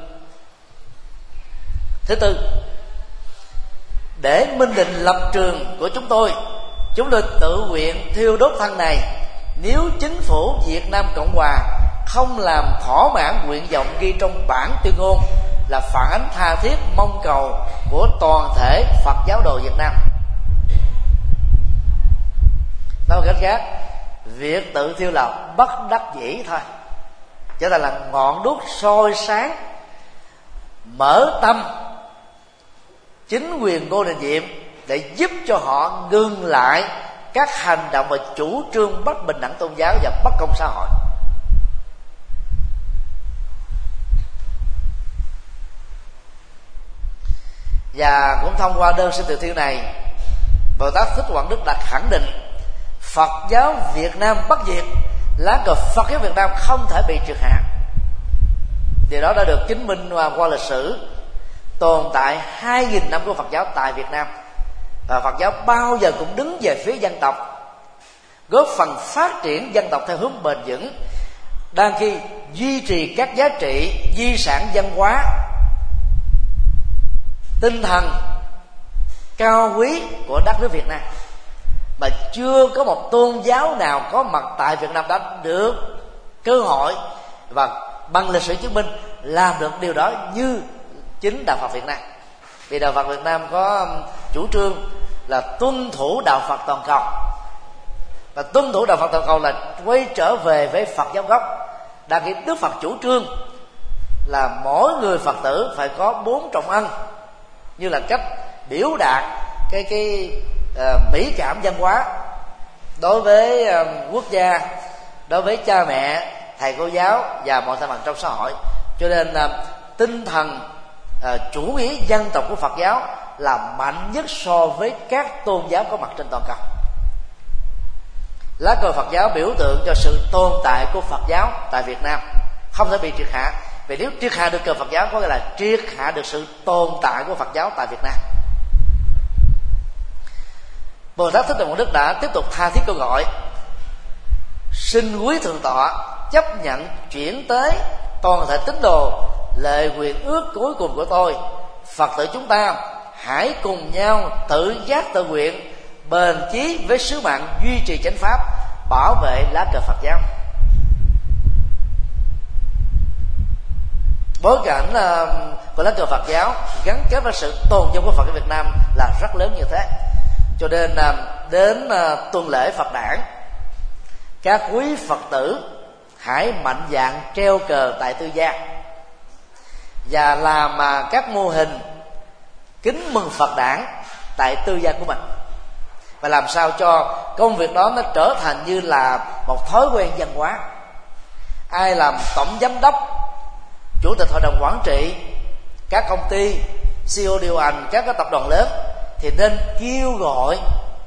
Thứ tư, để minh định lập trường của chúng tôi tự nguyện thiêu đốt thân này nếu chính phủ Việt Nam Cộng Hòa không làm thỏa mãn nguyện vọng ghi trong bản tuyên ngôn là phản ánh tha thiết mong cầu của toàn thể Phật giáo đồ Việt Nam. Nói một cách khác, việc tự thiêu là bất đắc dĩ thôi, trở thành là ngọn đuốc soi sáng mở tâm chính quyền Ngô Đình Diệm để giúp cho họ ngừng lại các hành động và chủ trương bất bình đẳng tôn giáo và bất công xã hội. Và cũng thông qua đơn xin tự thiêu này, Bồ Tát Thích Quảng Đức đã khẳng định Phật giáo Việt Nam bất diệt, lá cờ Phật giáo Việt Nam không thể bị triệt hạ. Điều đó đã được chứng minh qua lịch sử tồn tại 2.000 năm của Phật giáo tại Việt Nam, và Phật giáo bao giờ cũng đứng về phía dân tộc, góp phần phát triển dân tộc theo hướng bền vững, đang khi duy trì các giá trị di sản văn hóa, tinh thần cao quý của đất nước Việt Nam. Mà chưa có một tôn giáo nào có mặt tại Việt Nam đã được cơ hội và bằng lịch sử chứng minh làm được điều đó như chính Đạo Phật Việt Nam. Vì Đạo Phật Việt Nam có chủ trương là tuân thủ Đạo Phật toàn cầu, và tuân thủ Đạo Phật toàn cầu là quay trở về với Phật giáo gốc. Đang khi Đức Phật chủ trương là mỗi người Phật tử phải có 4 trọng ân, như là cách biểu đạt cái mỹ cảm văn hóa đối với quốc gia, đối với cha mẹ, thầy cô giáo và mọi thành phần trong xã hội. Cho nên tinh thần chủ nghĩa dân tộc của Phật giáo là mạnh nhất so với các tôn giáo có mặt trên toàn cầu. Lá cờ Phật giáo biểu tượng cho sự tồn tại của Phật giáo tại Việt Nam, không thể bị triệt hạ. Vì nếu triệt hạ được cờ Phật giáo có nghĩa là triệt hạ được sự tồn tại của Phật giáo tại Việt Nam. Bồ Tát Thích Quảng Đức đã tiếp tục tha thiết câu gọi: xin quý thượng tọa chấp nhận chuyển tới toàn thể tín đồ lời nguyện ước cuối cùng của tôi. Phật tử chúng ta hãy cùng nhau tự giác tự nguyện, bền chí với sứ mạng duy trì chánh pháp, bảo vệ lá cờ Phật giáo. Bối cảnh của lá cờ Phật giáo gắn kết với sự tồn vong của Phật ở Việt Nam là rất lớn như thế. Cho nên đến tuần lễ Phật đản, các quý Phật tử hãy mạnh dạn treo cờ tại tư gia và làm các mô hình kính mừng Phật đản tại tư gia của mình, và làm sao cho công việc đó nó trở thành như là một thói quen văn hóa. Ai làm tổng giám đốc, chủ tịch hội đồng quản trị các công ty, CEO điều hành các tập đoàn lớn thì nên kêu gọi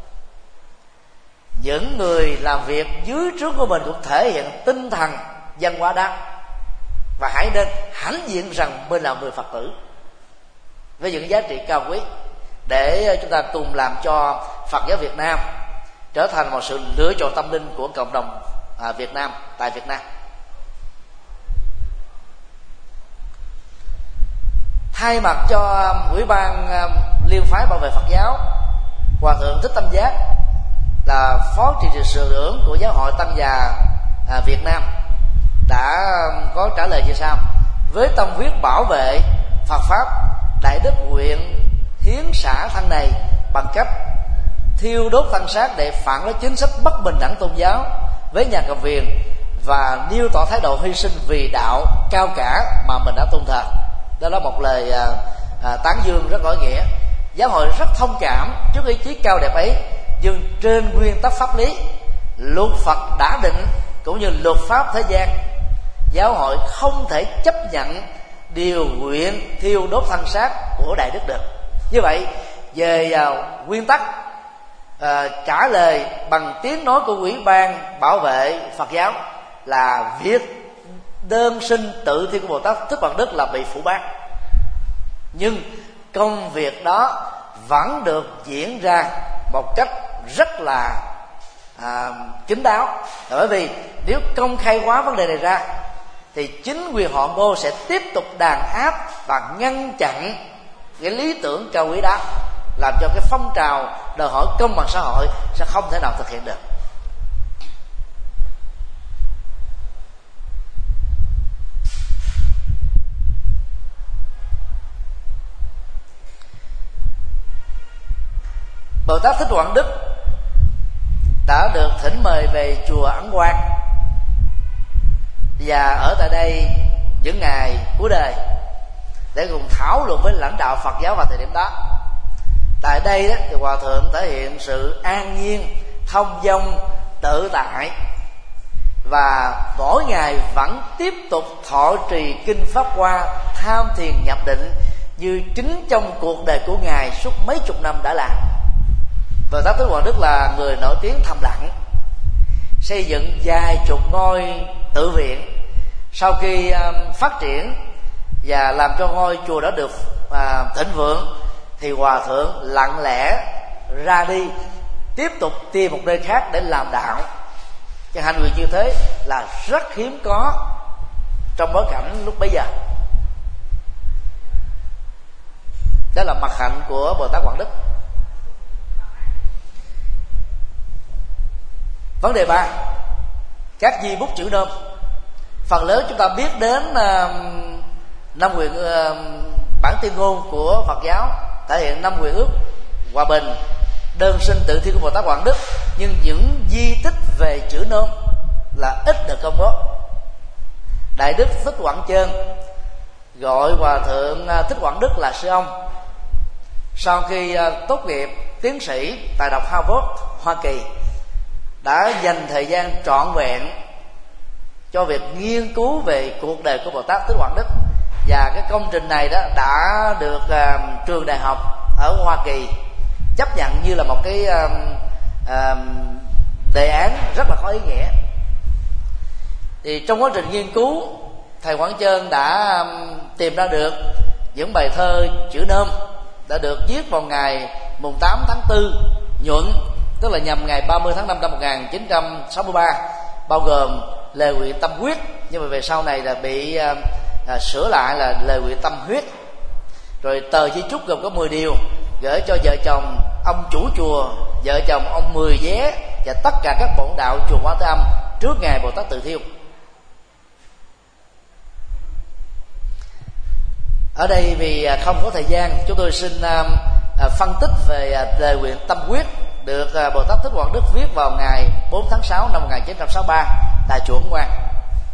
những người làm việc dưới trướng của mình cũng thể hiện tinh thần văn hóa đó, và hãy nên hãnh diện rằng mình là người Phật tử với những giá trị cao quý, để chúng ta cùng làm cho Phật giáo Việt Nam trở thành một sự lựa chọn tâm linh của cộng đồng Việt Nam tại Việt Nam. Thay mặt cho Ủy ban Liên phái bảo vệ Phật giáo, Hòa thượng Thích Tâm Giác là phó trị sự sự trưởng của Giáo hội Tăng già Việt Nam đã có trả lời như sau: với tâm huyết bảo vệ Phật pháp, Đại đức nguyện hiến xả thân này bằng cách thiêu đốt thân xác để phản đối chính sách bất bình đẳng tôn giáo với nhà cầm quyền, và nêu tỏ thái độ hy sinh vì đạo cao cả mà mình đã tôn thờ. Đó là một lời tán dương rất có nghĩa. Giáo hội rất thông cảm trước ý chí cao đẹp ấy, nhưng trên nguyên tắc pháp lý, luật Phật đã định cũng như luật pháp thế gian, giáo hội không thể chấp nhận điều nguyện thiêu đốt thân xác của Đại đức được. Như vậy, về nguyên tắc trả lời bằng tiếng nói của Ủy ban bảo vệ Phật giáo là việc đơn xin tự thiêu của Bồ Tát Thích Quảng Đức là bị phủ bác, nhưng công việc đó vẫn được diễn ra một cách rất là kín đáo. Bởi vì nếu công khai hóa vấn đề này ra thì chính quyền họ Ngô sẽ tiếp tục đàn áp và ngăn chặn cái lý tưởng cao quý đó, làm cho cái phong trào đòi hỏi công bằng xã hội sẽ không thể nào thực hiện được. Bồ Tát Thích Quảng Đức đã được thỉnh mời về chùa Ấn Quang và ở tại đây những ngày cuối đời để cùng thảo luận với lãnh đạo Phật giáo vào thời điểm đó. Tại đây đó, thì Hòa Thượng thể hiện sự an nhiên, thông dong, tự tại, và mỗi ngày vẫn tiếp tục thọ trì kinh Pháp Hoa, tham thiền nhập định như chính trong cuộc đời của Ngài suốt mấy chục năm đã làm. Bồ Tát Thích Quảng Đức là người nổi tiếng thầm lặng, xây dựng vài chục ngôi tự viện. Sau khi phát triển và làm cho ngôi chùa đó được thịnh vượng, thì Hòa Thượng lặng lẽ ra đi, tiếp tục tìm một nơi khác để làm đạo. Cái hành nguyện như thế là rất hiếm có trong bối cảnh lúc bấy giờ. Đó là mặt hạnh của Bồ Tát Quảng Đức. Vấn đề 3, các di bút chữ nôm. Phần lớn chúng ta biết đến năm nguyện bản tuyên ngôn của Phật giáo thể hiện 5 nguyện ước hòa bình, đơn sinh, tự thi của Bồ Tát Quảng Đức, nhưng những di tích về chữ nôm là ít được công bố. Đại đức Thích Quảng Chơn gọi Hòa Thượng Thích Quảng Đức là sư ông. Sau khi tốt nghiệp tiến sĩ tại Đại học Harvard, Hoa Kỳ, đã dành thời gian trọn vẹn cho việc nghiên cứu về cuộc đời của Bồ Tát Thích Quảng Đức, và cái công trình này đó đã được trường đại học ở Hoa Kỳ chấp nhận như là một cái đề án rất là có ý nghĩa. Thì trong quá trình nghiên cứu, thầy Quảng Chơn đã tìm ra được những bài thơ chữ nôm đã được viết vào ngày mùng 8 tháng 4 nhuận, tức là nhằm ngày 30 tháng 5 năm 1963, bao gồm lời nguyện tâm huyết, nhưng mà về sau này là bị sửa lại là lời nguyện tâm huyết. Rồi tờ di chúc gồm có 10 điều gửi cho vợ chồng ông chủ chùa, vợ chồng ông Mười Vé và tất cả các bổn đạo chùa Quán Thế Âm trước ngày Bồ Tát Từ Thiêu. Ở đây vì không có thời gian, chúng tôi xin phân tích về lời nguyện tâm huyết được Bồ Tát Thích Quảng Đức viết vào ngày 4 tháng 6 năm 1963 tại chùa Ấn Quang.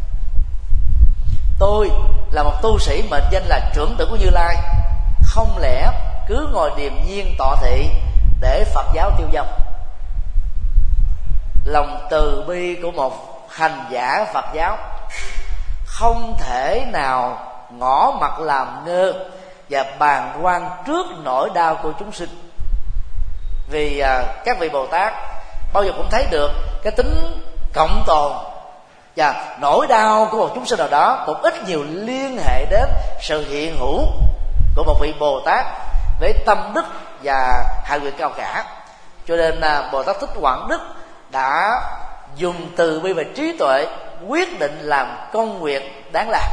Tôi là một tu sĩ mệnh danh là trưởng tử của Như Lai, không lẽ cứ ngồi điềm nhiên tọa thị để Phật giáo tiêu vong. Lòng từ bi của một hành giả Phật giáo không thể nào ngỏ mặt làm ngơ và bàng quan trước nỗi đau của chúng sinh. Vì các vị Bồ Tát bao giờ cũng thấy được cái tính cộng tồn và nỗi đau của một chúng sinh nào đó cũng ít nhiều liên hệ đến sự hiện hữu của một vị Bồ Tát với tâm đức và hạ nguyện cao cả. Cho nên Bồ Tát Thích Quảng Đức đã dùng từ bi và trí tuệ quyết định làm công việc đáng làm.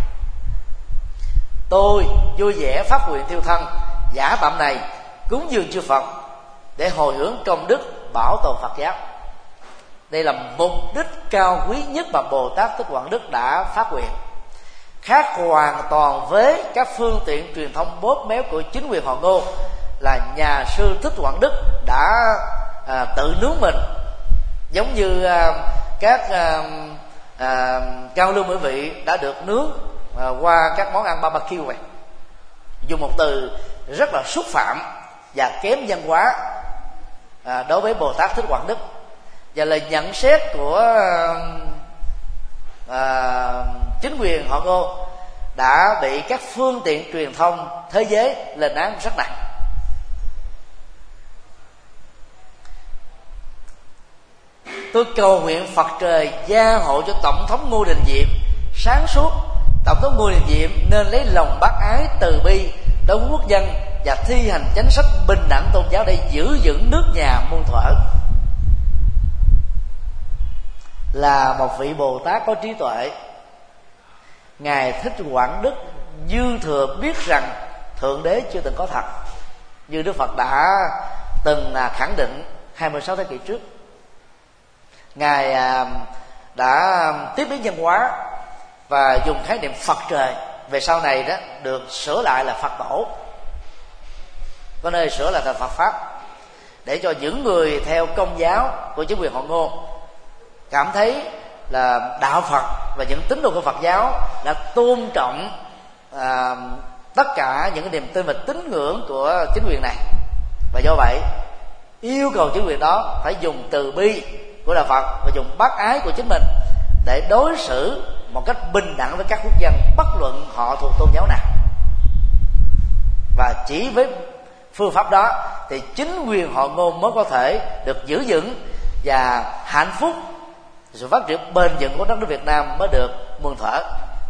Tôi vui vẻ phát nguyện thiêu thân giả tạm này cúng dường chư Phật để hồi hướng công đức bảo tồn Phật giáo. Đây là mục đích cao quý nhất mà Bồ Tát Thích Quảng Đức đã phát nguyện, khác hoàn toàn với các phương tiện truyền thông bóp méo của chính quyền họ Ngô, là nhà sư Thích Quảng Đức đã tự nướng mình, giống như các cao lương mỹ vị đã được nướng qua các món ăn barbecue vậy. Dùng một từ rất là xúc phạm và kém văn hóa đối với Bồ Tát Thích Quảng Đức. Và lời nhận xét của chính quyền họ Ngô đã bị các phương tiện truyền thông thế giới lên án rất nặng. Tôi cầu nguyện Phật trời gia hộ cho Tổng thống Ngô Đình Diệm sáng suốt. Tổng thống Ngô Đình Diệm nên lấy lòng bác ái từ bi đối với quốc dân và thi hành chính sách bình đẳng tôn giáo để giữ vững nước nhà muôn thuở. Là một vị Bồ Tát có trí tuệ, Ngài Thích Quảng Đức dư thừa biết rằng Thượng Đế chưa từng có thật, như Đức Phật đã từng khẳng định 26 thế kỷ trước. Ngài đã tiếp biến văn hóa và dùng khái niệm Phật trời, về sau này đó được sửa lại là Phật tổ, có nơi sửa lại thành Phật pháp, để cho những người theo công giáo của chính quyền họ Ngô cảm thấy là đạo Phật và những tín đồ của Phật giáo đã tôn trọng tất cả những cái niềm tin và tín ngưỡng của chính quyền này, và do vậy yêu cầu chính quyền đó phải dùng từ bi của đạo Phật và dùng bác ái của chính mình để đối xử một cách bình đẳng với các quốc dân, bất luận họ thuộc tôn giáo nào. Và chỉ với phương pháp đó thì chính quyền họ Ngô mới có thể được giữ vững, và hạnh phúc, sự phát triển bền vững của đất nước Việt Nam mới được muôn thuở.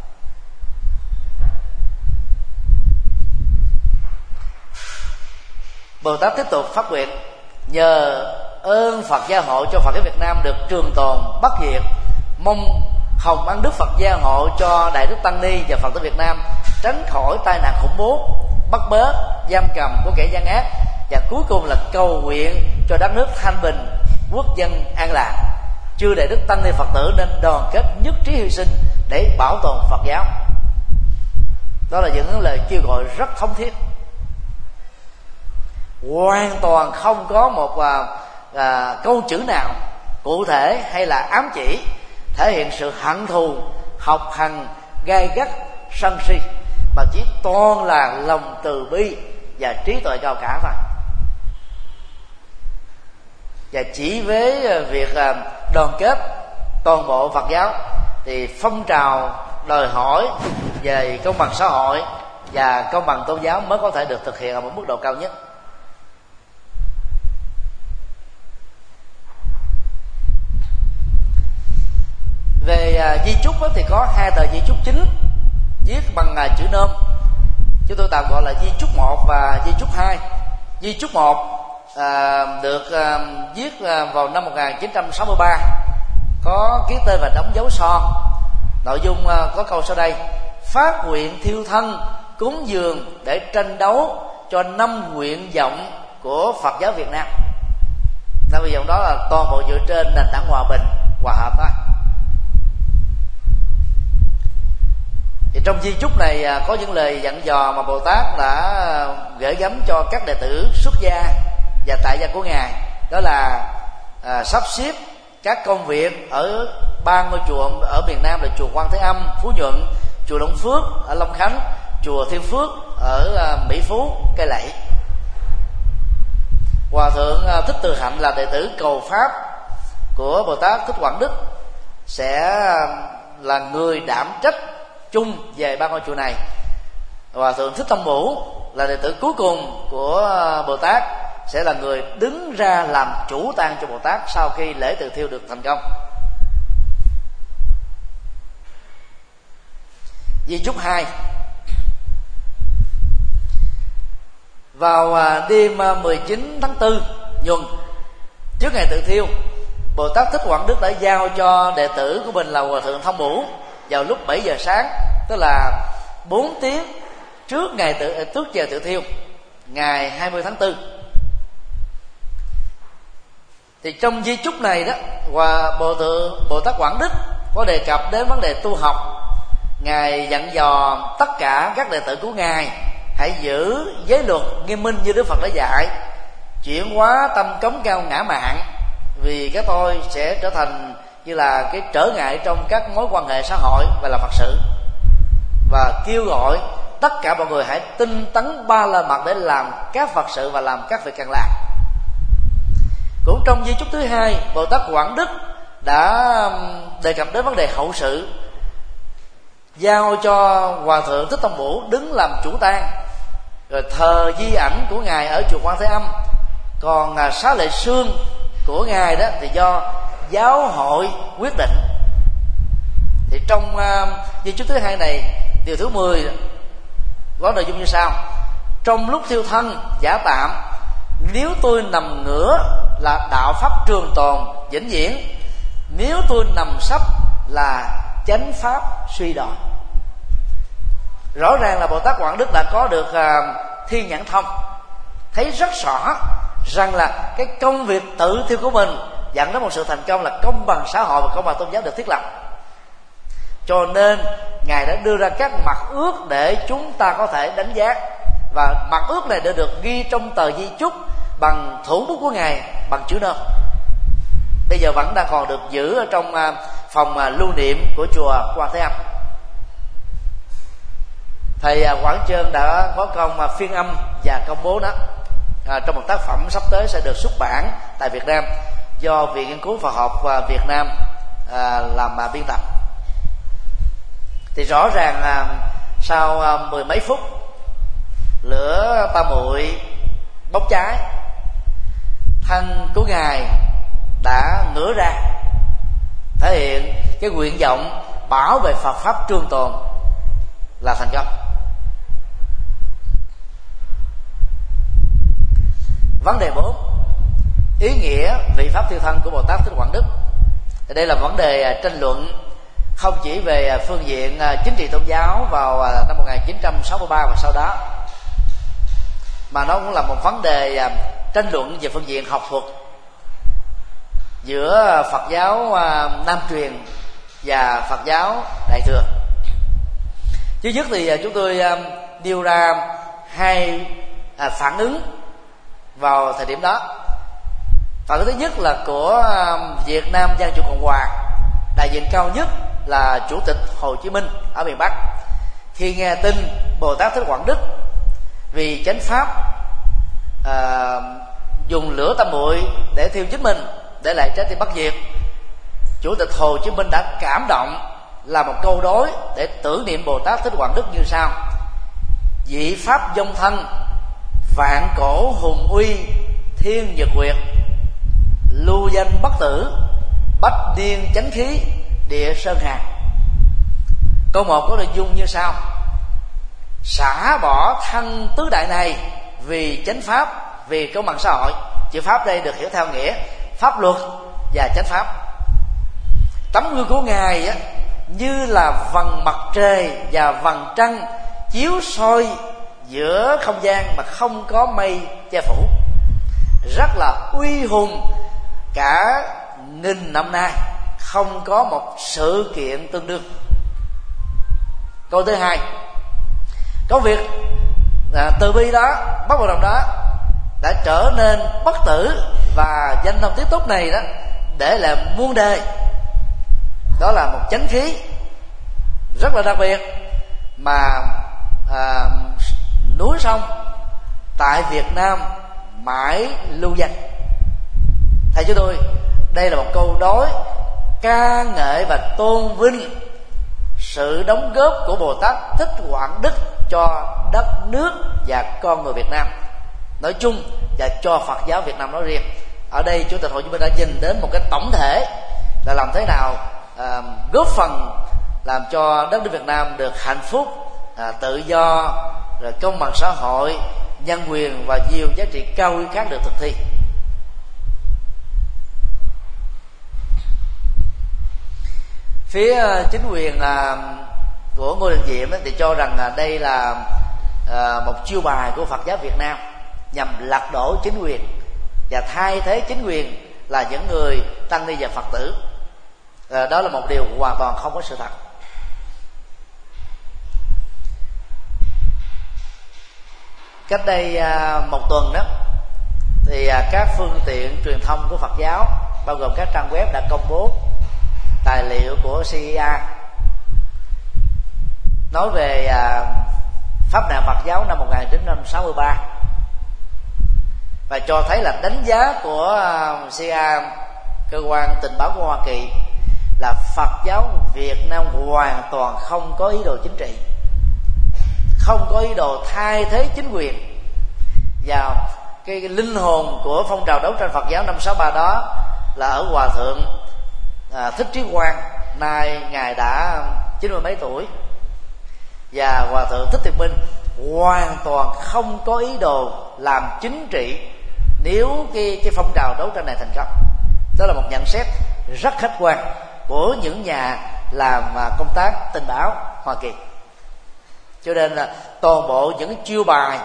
Bồ Tát tiếp tục phát nguyện: nhờ ơn Phật gia hộ cho Phật giáo Việt Nam được trường tồn bất diệt, mong hồng ân đức Phật gia hộ cho Đại đức Tăng Ni và Phật tử Việt Nam tránh khỏi tai nạn khủng bố, bắt bớ, giam cầm của kẻ gian ác, và cuối cùng là cầu nguyện cho đất nước thanh bình, quốc dân an lạc. Chư Đại đức Tăng Ni Phật tử nên đoàn kết nhất trí hy sinh để bảo tồn Phật giáo. Đó là những lời kêu gọi rất thống thiết, hoàn toàn không có một câu chữ nào cụ thể hay là ám chỉ thể hiện sự hận thù, học hành gay gắt, sân si, mà chỉ toàn là lòng từ bi và trí tuệ cao cả thôi. Và chỉ với việc đoàn kết toàn bộ Phật giáo thì phong trào đòi hỏi về công bằng xã hội và công bằng tôn giáo mới có thể được thực hiện ở một mức độ cao nhất. Về di chúc thì có hai tờ di chúc chính viết bằng chữ nôm, chúng tôi tạm gọi là di chúc 1 và di chúc 2. Di chúc 1 được viết vào năm 1963, có ký tên và đóng dấu son. Nội dung có câu sau đây: phát nguyện thiêu thân cúng dường để tranh đấu cho 5 nguyện vọng của Phật giáo Việt Nam. 5 nguyện vọng đó là toàn bộ dựa trên nền tảng hòa bình, hòa hợp thôi. Thì trong di chúc này có những lời dặn dò mà Bồ Tát đã gửi gắm cho các đệ tử xuất gia và tại gia của Ngài. Đó là sắp xếp các công việc ở 3 ngôi chùa ở miền Nam là chùa Quan Thế Âm, Phú Nhuận, chùa Long Phước ở Long Khánh, chùa Thiên Phước ở Mỹ Phú, Cây Lậy. Hòa thượng Thích Từ Hạnh là đệ tử cầu pháp của Bồ Tát Thích Quảng Đức sẽ là người đảm trách chung về 3 ngôi chùa này. Hòa thượng Thích Tâm Bủ là đệ tử cuối cùng của Bồ Tát sẽ là người đứng ra làm chủ tang cho Bồ Tát sau khi lễ từ thiêu được thành công. Di chúc 2: vào đêm 19 tháng 4 nhuần, trước ngày tự thiêu, Bồ Tát Thích Quảng Đức đã giao cho đệ tử của mình là Hòa thượng Thông Bủ vào lúc 7 giờ sáng, tức là 4 tiếng trước giờ tự thiêu, ngày 20 tháng 4. Thì trong di chúc này đó, và Bồ Tát Quảng Đức có đề cập đến vấn đề tu học. Ngài dặn dò tất cả các đệ tử của Ngài hãy giữ giới luật nghiêm minh như Đức Phật đã dạy, chuyển hóa tâm cống cao ngã mạn, vì cái tôi sẽ trở thành như là cái trở ngại trong các mối quan hệ xã hội và là Phật sự. Và kêu gọi tất cả mọi người hãy tinh tấn 3 lần mặt để làm các Phật sự và làm các việc cần làm. Cũng trong di chúc thứ 2, Bồ Tát Quảng Đức đã đề cập đến vấn đề hậu sự, giao cho Hòa thượng Thích Tông Bủ đứng làm chủ tang, rồi thờ di ảnh của Ngài ở chùa Quan Thế Âm. Còn xá lệ xương của Ngài đó thì do giáo hội quyết định. Thì trong di chúc thứ 2 này, điều thứ 10 có nội dung như sau: trong lúc thiêu thân giả tạm, nếu tôi nằm ngửa là đạo pháp trường tồn vĩnh viễn, nếu tôi nằm sấp là chánh pháp suy đồi. Rõ ràng là Bồ Tát Quảng Đức đã có được thiên nhãn thông, thấy rất rõ rằng là cái công việc tự thiêu của mình dẫn đến một sự thành công là công bằng xã hội và công bằng tôn giáo được thiết lập. Cho nên Ngài đã đưa ra các mặt ước để chúng ta có thể đánh giá, và mặt ước này đã được ghi trong tờ di chúc bằng thủ bút của ngài bằng chữ nôm. Bây giờ vẫn đang còn được giữ ở trong phòng lưu niệm của chùa Quan Thế Âm. Thầy Quảng Trơn đã có công phiên âm và công bố nó trong một tác phẩm sắp tới sẽ được xuất bản tại Việt Nam do Viện Nghiên cứu Phật học Việt Nam làm biên tập. Thì rõ ràng sau mười mấy phút lửa tam muội bốc cháy, thân của ngài đã ngửa ra, thể hiện cái nguyện vọng bảo vệ Phật pháp trường tồn là thành công. Vấn đề 4, ý nghĩa vị pháp thiêu thân của Bồ Tát Thích Quảng Đức. Đây là vấn đề tranh luận không chỉ về phương diện chính trị tôn giáo vào năm 1963 và sau đó, mà nó cũng là một vấn đề tranh luận về phương diện học thuật giữa Phật giáo Nam truyền và Phật giáo Đại thừa. Thứ nhất thì chúng tôi nêu ra hai phản ứng vào thời điểm đó. Phản ứng thứ nhất là của Việt Nam Dân Chủ Cộng Hòa, đại diện cao nhất là Chủ tịch Hồ Chí Minh ở miền Bắc, khi nghe tin Bồ Tát Thích Quảng Đức vì chánh pháp dùng lửa tam muội để thiêu chính mình, để lại trái tim bất diệt, Chủ tịch Hồ Chí Minh đã cảm động là một câu đối để tưởng niệm Bồ Tát Thích Quảng Đức như sau: Vị pháp vong thân, vạn cổ hùng uy, thiên nhật nguyệt, lưu danh bất tử, bách niên chánh khí, địa sơn hà. Câu 1 có nội dung như sau: xả bỏ thân tứ đại này vì chánh pháp, vì công bằng xã hội. Chữ pháp đây được hiểu theo nghĩa pháp luật và chánh pháp. Tấm gương của ngài á, như là vầng mặt trời và vầng trăng chiếu soi giữa không gian mà không có mây che phủ, rất là uy hùng. Cả nghìn năm nay không có một sự kiện tương đương. Câu thứ hai, công việc từ bi đó, bất bạo động đó đã trở nên bất tử, và danh tâm tiếp túc này đó để làm muôn đời. Đó là một chánh khí rất là đặc biệt mà núi sông tại Việt Nam mãi lưu danh. Thầy cho tôi, đây là một câu đối ca ngợi và tôn vinh sự đóng góp của Bồ Tát Thích Quảng Đức cho đất nước và con người Việt Nam nói chung, và cho Phật giáo Việt Nam nói riêng. Ở đây Chủ tịch Hồ Chí Minh đã nhìn đến một cái tổng thể là làm thế nào góp phần làm cho đất nước Việt Nam được hạnh phúc, tự do, rồi công bằng xã hội, nhân quyền và nhiều giá trị cao quý khác được thực thi. Phía chính quyền của Ngô Đình Diệm thì cho rằng đây là một chiêu bài của Phật giáo Việt Nam nhằm lật đổ chính quyền và thay thế chính quyền là những người tăng ni và Phật tử. Đó là một điều hoàn toàn không có sự thật. Cách đây một tuần đó thì các phương tiện truyền thông của Phật giáo, bao gồm các trang web, đã công bố tài liệu của CIA nói về pháp nạn Phật giáo năm 1963, và cho thấy là đánh giá của CIA, cơ quan tình báo của Hoa Kỳ, là Phật giáo Việt Nam hoàn toàn không có ý đồ chính trị, không có ý đồ thay thế chính quyền. Và cái linh hồn của phong trào đấu tranh Phật giáo năm 63 đó là ở Hòa Thượng Thích Trí Quang, nay ngài đã 90 mấy tuổi, và Hòa Thượng Thích Thiện Minh hoàn toàn không có ý đồ làm chính trị nếu cái phong trào đấu tranh này thành công. Đó là một nhận xét rất khách quan của những nhà làm công tác tình báo Hoa Kỳ. Cho nên là toàn bộ những chiêu bài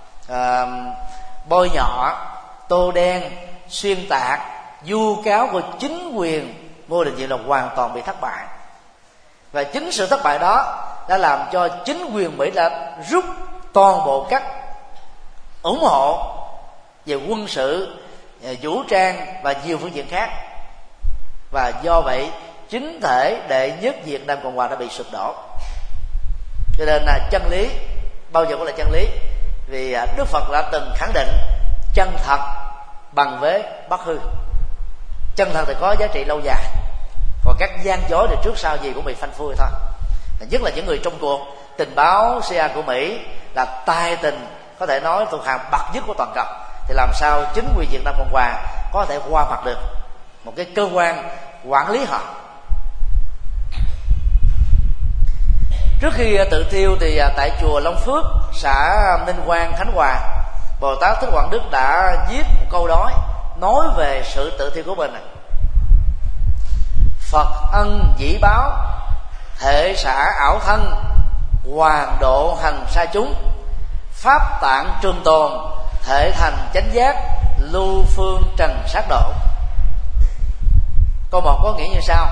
bôi nhọ, tô đen, xuyên tạc, vu cáo của chính quyền Ngô Đình Diệm là hoàn toàn bị thất bại. Và chính sự thất bại đó đã làm cho chính quyền Mỹ đã rút toàn bộ các ủng hộ về quân sự, vũ trang và nhiều phương diện khác. Và do vậy chính thể đệ nhất Việt Nam Cộng Hòa đã bị sụp đổ. Cho nên là chân lý bao giờ cũng là chân lý, vì Đức Phật đã từng khẳng định chân thật bằng với bất hư. Chân thật thì có giá trị lâu dài, còn các gian dối thì trước sau gì cũng bị phanh phui thôi. Nhất là những người trong cuộc tình báo CIA của Mỹ là tài tình, có thể nói thuộc hàng bậc nhất của toàn cầu, thì làm sao chính quyền Việt Nam Cộng Hòa có thể qua mặt được một cái cơ quan quản lý họ. Trước khi tự thiêu thì tại chùa Long Phước, xã Ninh Quang, Khánh Hòa, Bồ Tát Thích Quảng Đức đã viết một câu nói về sự tự thiêu của mình. Phật ân dĩ báo, thể xả ảo thân, hoàng độ hành sa chúng, pháp tạng trường tồn, thể thành chánh giác, lưu phương trần sát độ. Câu một có nghĩa như sau: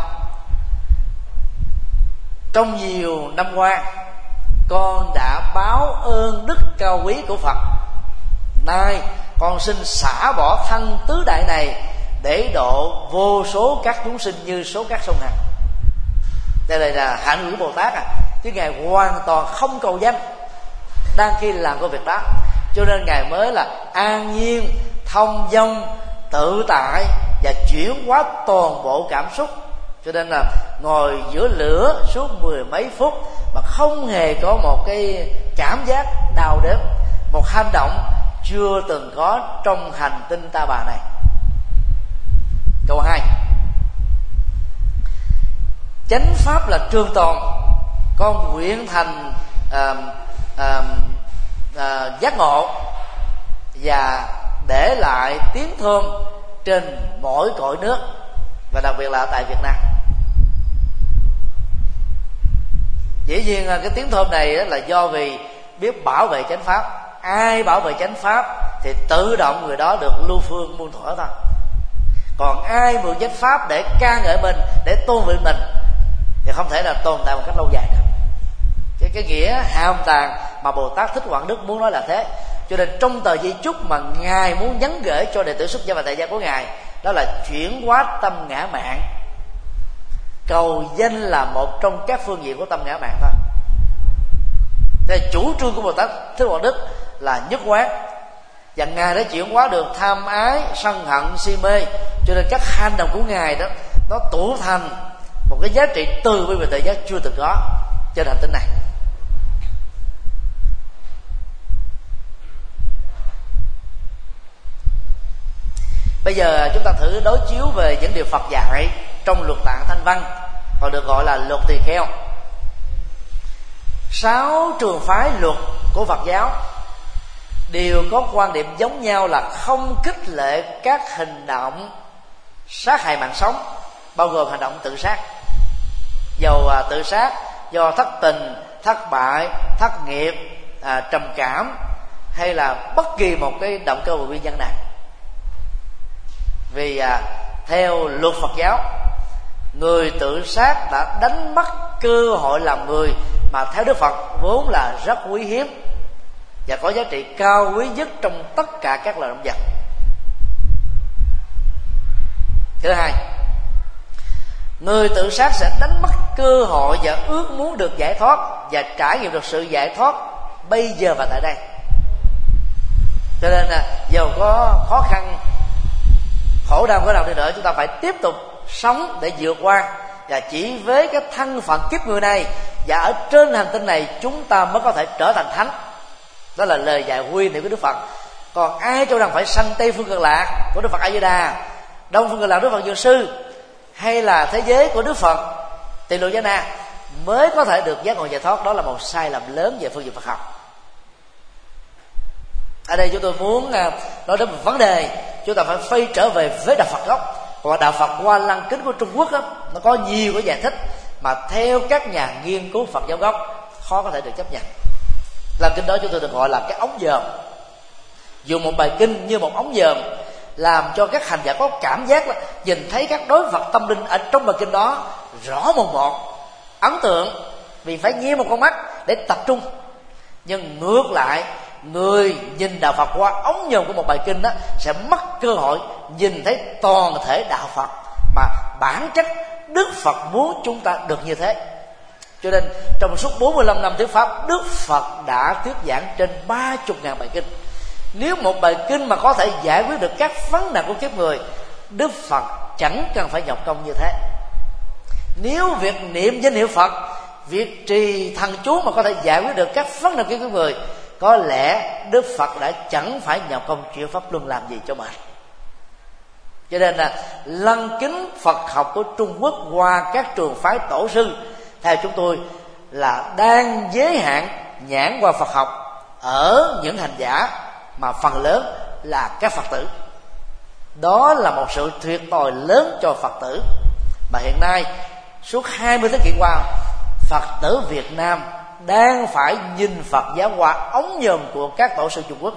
trong nhiều năm qua, con đã báo ơn đức cao quý của Phật. Nay con xin xả bỏ thân tứ đại này để độ vô số các chúng sinh như số các sông Hằng. Đây là hạnh nguyện Bồ Tát chứ Ngài hoàn toàn không cầu danh đang khi làm công việc đó. Cho nên Ngài mới là an nhiên, thông dong, tự tại và chuyển hóa toàn bộ cảm xúc. Cho nên là ngồi giữa lửa suốt 10 mấy phút mà không hề có một cái cảm giác đau đớn, một hành động chưa từng có trong hành tinh Ta Bà này. Câu 2: chánh pháp là trường tồn, con nguyện thành giác ngộ và để lại tiếng thơm trên mỗi cõi nước, và đặc biệt là tại Việt Nam. Dĩ nhiên cái tiếng thơm này là do vì biết bảo vệ chánh pháp. Ai bảo vệ chánh pháp thì tự động người đó được lưu phương muôn thuở thôi. Còn ai mượn chánh pháp để ca ngợi mình, để tôn vinh mình thì không thể là tồn tại một cách lâu dài được. Cái nghĩa hàm tàng mà Bồ Tát Thích Quảng Đức muốn nói là thế. Cho nên trong tờ di chúc mà Ngài muốn nhắn gửi cho đệ tử xuất gia và tại gia của Ngài, đó là chuyển hóa tâm ngã mạn. Cầu danh là một trong các phương diện của tâm ngã mạn thôi. Thế chủ trương của Bồ Tát Thích Quảng Đức là nhất quán, và Ngài đã chuyển hóa được tham ái, sân hận, si mê. Cho nên các hành động của Ngài đó nó tụ thành một cái giá trị từ bi và tự giác chưa từng có trên hành tinh này. Bây giờ chúng ta thử đối chiếu về những điều Phật dạy trong luật tạng Thanh Văn, còn được gọi là luật tỳ kheo. 6 trường phái luật của Phật giáo đều có quan điểm giống nhau là không khích lệ các hành động sát hại mạng sống, bao gồm hành động tự sát. Dầu tự sát do thất tình, thất bại, thất nghiệp, trầm cảm, hay là bất kỳ một cái động cơ và nguyên nhân nào. Vì theo luật Phật giáo, người tự sát đã đánh mất cơ hội làm người mà theo Đức Phật vốn là rất quý hiếm và có giá trị cao quý nhất trong tất cả các loài động vật. Thứ hai, người tự sát sẽ đánh mất cơ hội và ước muốn được giải thoát và trải nghiệm được sự giải thoát bây giờ và tại đây. Cho nên là dầu có khó khăn, khổ đau có nào đi nữa, chúng ta phải tiếp tục sống để vượt qua. Và chỉ với cái thân phận kiếp người này và ở trên hành tinh này, chúng ta mới có thể trở thành thánh. Đó là lời dạy quy niệm của Đức Phật. Còn ai cho rằng phải sanh Tây phương Cực Lạc của Đức Phật A Di Đà, Đông phương Cực Lạc Đức Phật Dược Sư, hay là thế giới của Đức Phật Tỳ Lô Giá Na mới có thể được giác ngộ giải thoát, đó là một sai lầm lớn về phương diện Phật học. Ở đây chúng tôi muốn nói đến một vấn đề, chúng ta phải quay trở về với đạo Phật gốc. Và đạo Phật Hoa Lăng Kính của Trung Quốc đó, nó có nhiều cái giải thích mà theo các nhà nghiên cứu Phật giáo gốc khó có thể được chấp nhận. Làm kinh đó chúng tôi được gọi là cái ống dòm. Dùng một bài kinh như một ống dòm, làm cho các hành giả có cảm giác là nhìn thấy các đối vật tâm linh ở trong bài kinh đó rõ mồn một, ấn tượng, vì phải nghe một con mắt để tập trung. Nhưng ngược lại, người nhìn đạo Phật qua ống nhòm của một bài kinh đó sẽ mất cơ hội nhìn thấy toàn thể đạo Phật, mà bản chất Đức Phật muốn chúng ta được như thế. Cho nên trong suốt 45 năm thuyết pháp, Đức Phật đã thuyết giảng trên 30.000 bài kinh. Nếu một bài kinh mà có thể giải quyết được các vấn nạn của kiếp người, Đức Phật chẳng cần phải nhọc công như thế. Nếu việc niệm danh hiệu Phật, việc trì thần chú mà có thể giải quyết được các vấn nạn của kiếp người, có lẽ Đức Phật đã chẳng phải nhọc công chuyển pháp luân làm gì cho mình. Cho nên là lăng kính Phật học của Trung Quốc qua các trường phái tổ sư, theo chúng tôi là đang giới hạn nhãn qua Phật học ở những hành giả mà phần lớn là các Phật tử. Đó là một sự thiệt thòi lớn cho Phật tử, mà hiện nay suốt 20 thế kỷ qua, Phật tử Việt Nam đang phải nhìn Phật giáo qua ống nhòm của các tổ sư Trung Quốc.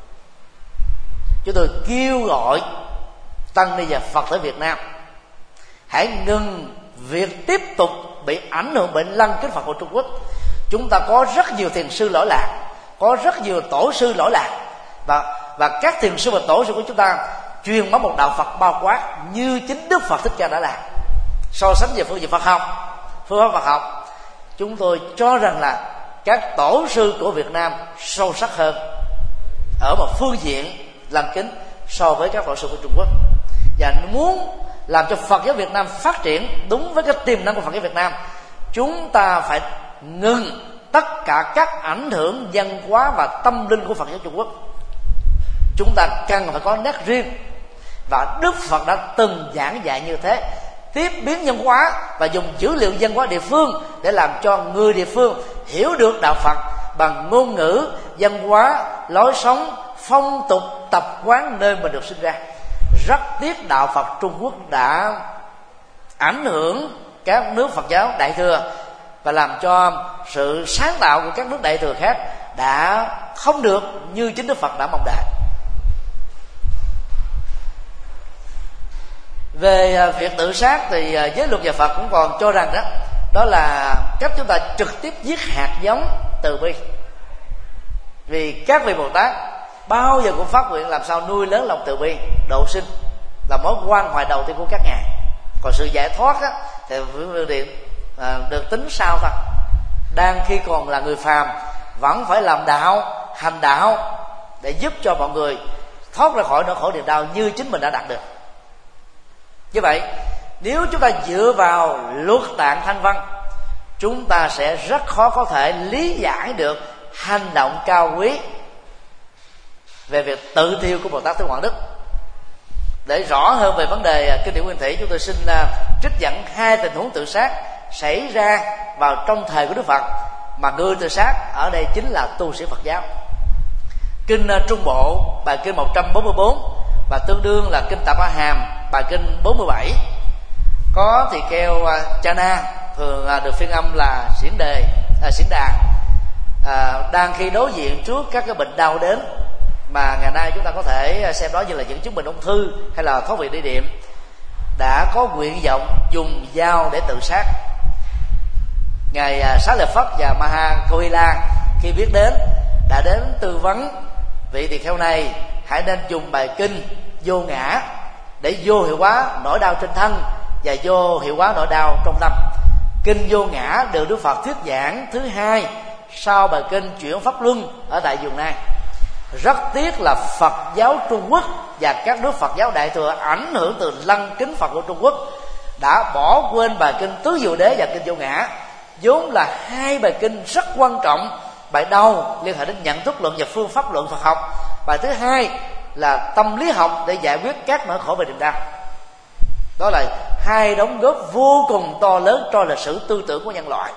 Chúng tôi kêu gọi tăng ni và Phật tử Việt Nam hãy ngừng việc tiếp tục bị ảnh hưởng bởi lăng kính Phật của Trung Quốc. Chúng ta có rất nhiều thiền sư lỗi lạc, có rất nhiều tổ sư lỗi lạc, và các thiền sư và tổ sư của chúng ta truyền bá một đạo Phật bao quát như chính Đức Phật Thích Ca đã làm. So sánh về phương diện Phật học, phương pháp Phật học, chúng tôi cho rằng là các tổ sư của Việt Nam sâu sắc hơn ở một phương diện lăng kính so với các tổ sư của Trung Quốc. Và muốn làm cho Phật giáo Việt Nam phát triển đúng với cái tiềm năng của Phật giáo Việt Nam, chúng ta phải ngừng tất cả các ảnh hưởng văn hóa và tâm linh của Phật giáo Trung Quốc. Chúng ta cần phải có nét riêng, và Đức Phật đã từng giảng dạy như thế, tiếp biến văn hóa và dùng dữ liệu văn hóa địa phương để làm cho người địa phương hiểu được đạo Phật bằng ngôn ngữ, văn hóa, lối sống, phong tục, tập quán nơi mình được sinh ra. Rất tiếc đạo Phật Trung Quốc đã ảnh hưởng các nước Phật giáo Đại Thừa, và làm cho sự sáng tạo của các nước Đại Thừa khác đã không được như chính Đức Phật đã mong đợi. Về việc tự sát thì giới luật nhà Phật cũng còn cho rằng đó là cách chúng ta trực tiếp giết hạt giống từ bi. Vì các vị Bồ Tát bao giờ cũng phát nguyện làm sao nuôi lớn lòng từ bi, độ sinh là mối quan hoại đầu tiên của các ngài. Còn sự giải thoát thì phương điện được tính sau thôi. Đang khi còn là người phàm vẫn phải làm đạo, hành đạo để giúp cho mọi người thoát ra khỏi nỗi khổ niềm đau như chính mình đã đạt được. Như vậy, nếu chúng ta dựa vào luật tạng thanh văn, chúng ta sẽ rất khó có thể lý giải được hành động cao quý về việc tự thiêu của Bồ Tát Thích Quảng Đức. Để rõ hơn về vấn đề kinh điển nguyên thủy, chúng tôi xin trích dẫn hai tình huống tự sát xảy ra vào trong thời của Đức Phật, mà người tự sát ở đây chính là tu sĩ Phật giáo. Kinh Trung Bộ bài kinh 144 và tương đương là kinh Tạp A Hàm bài kinh 47, có tỳ kheo Chana, thường được phiên âm là Xiển Đà, đang khi đối diện trước các cái bệnh đau đến mà ngày nay chúng ta có thể xem đó như là những chứng bệnh ung thư hay là thoát vị đĩa đệm, đã có nguyện vọng dùng dao để tự sát. Ngài Xá Lợi Phất và Maha Koila khi biết đến đã đến tư vấn vị tỳ kheo này hãy nên dùng bài kinh vô ngã để vô hiệu hóa nỗi đau trên thân và vô hiệu hóa nỗi đau trong tâm. Kinh vô ngã được Đức Phật thuyết giảng thứ hai sau bài kinh chuyển pháp luân ở tại vùng này. Rất tiếc là Phật giáo Trung Quốc và các nước Phật giáo Đại Thừa ảnh hưởng từ lăng kính Phật của Trung Quốc đã bỏ quên bài kinh Tứ Diệu Đế và kinh vô ngã, vốn là hai bài kinh rất quan trọng. Bài đầu liên hệ đến nhận thức luận và phương pháp luận Phật học, bài thứ hai là tâm lý học để giải quyết các nỗi khổ về niềm đau. Đó là hai đóng góp vô cùng to lớn cho lịch sử tư tưởng của nhân loại.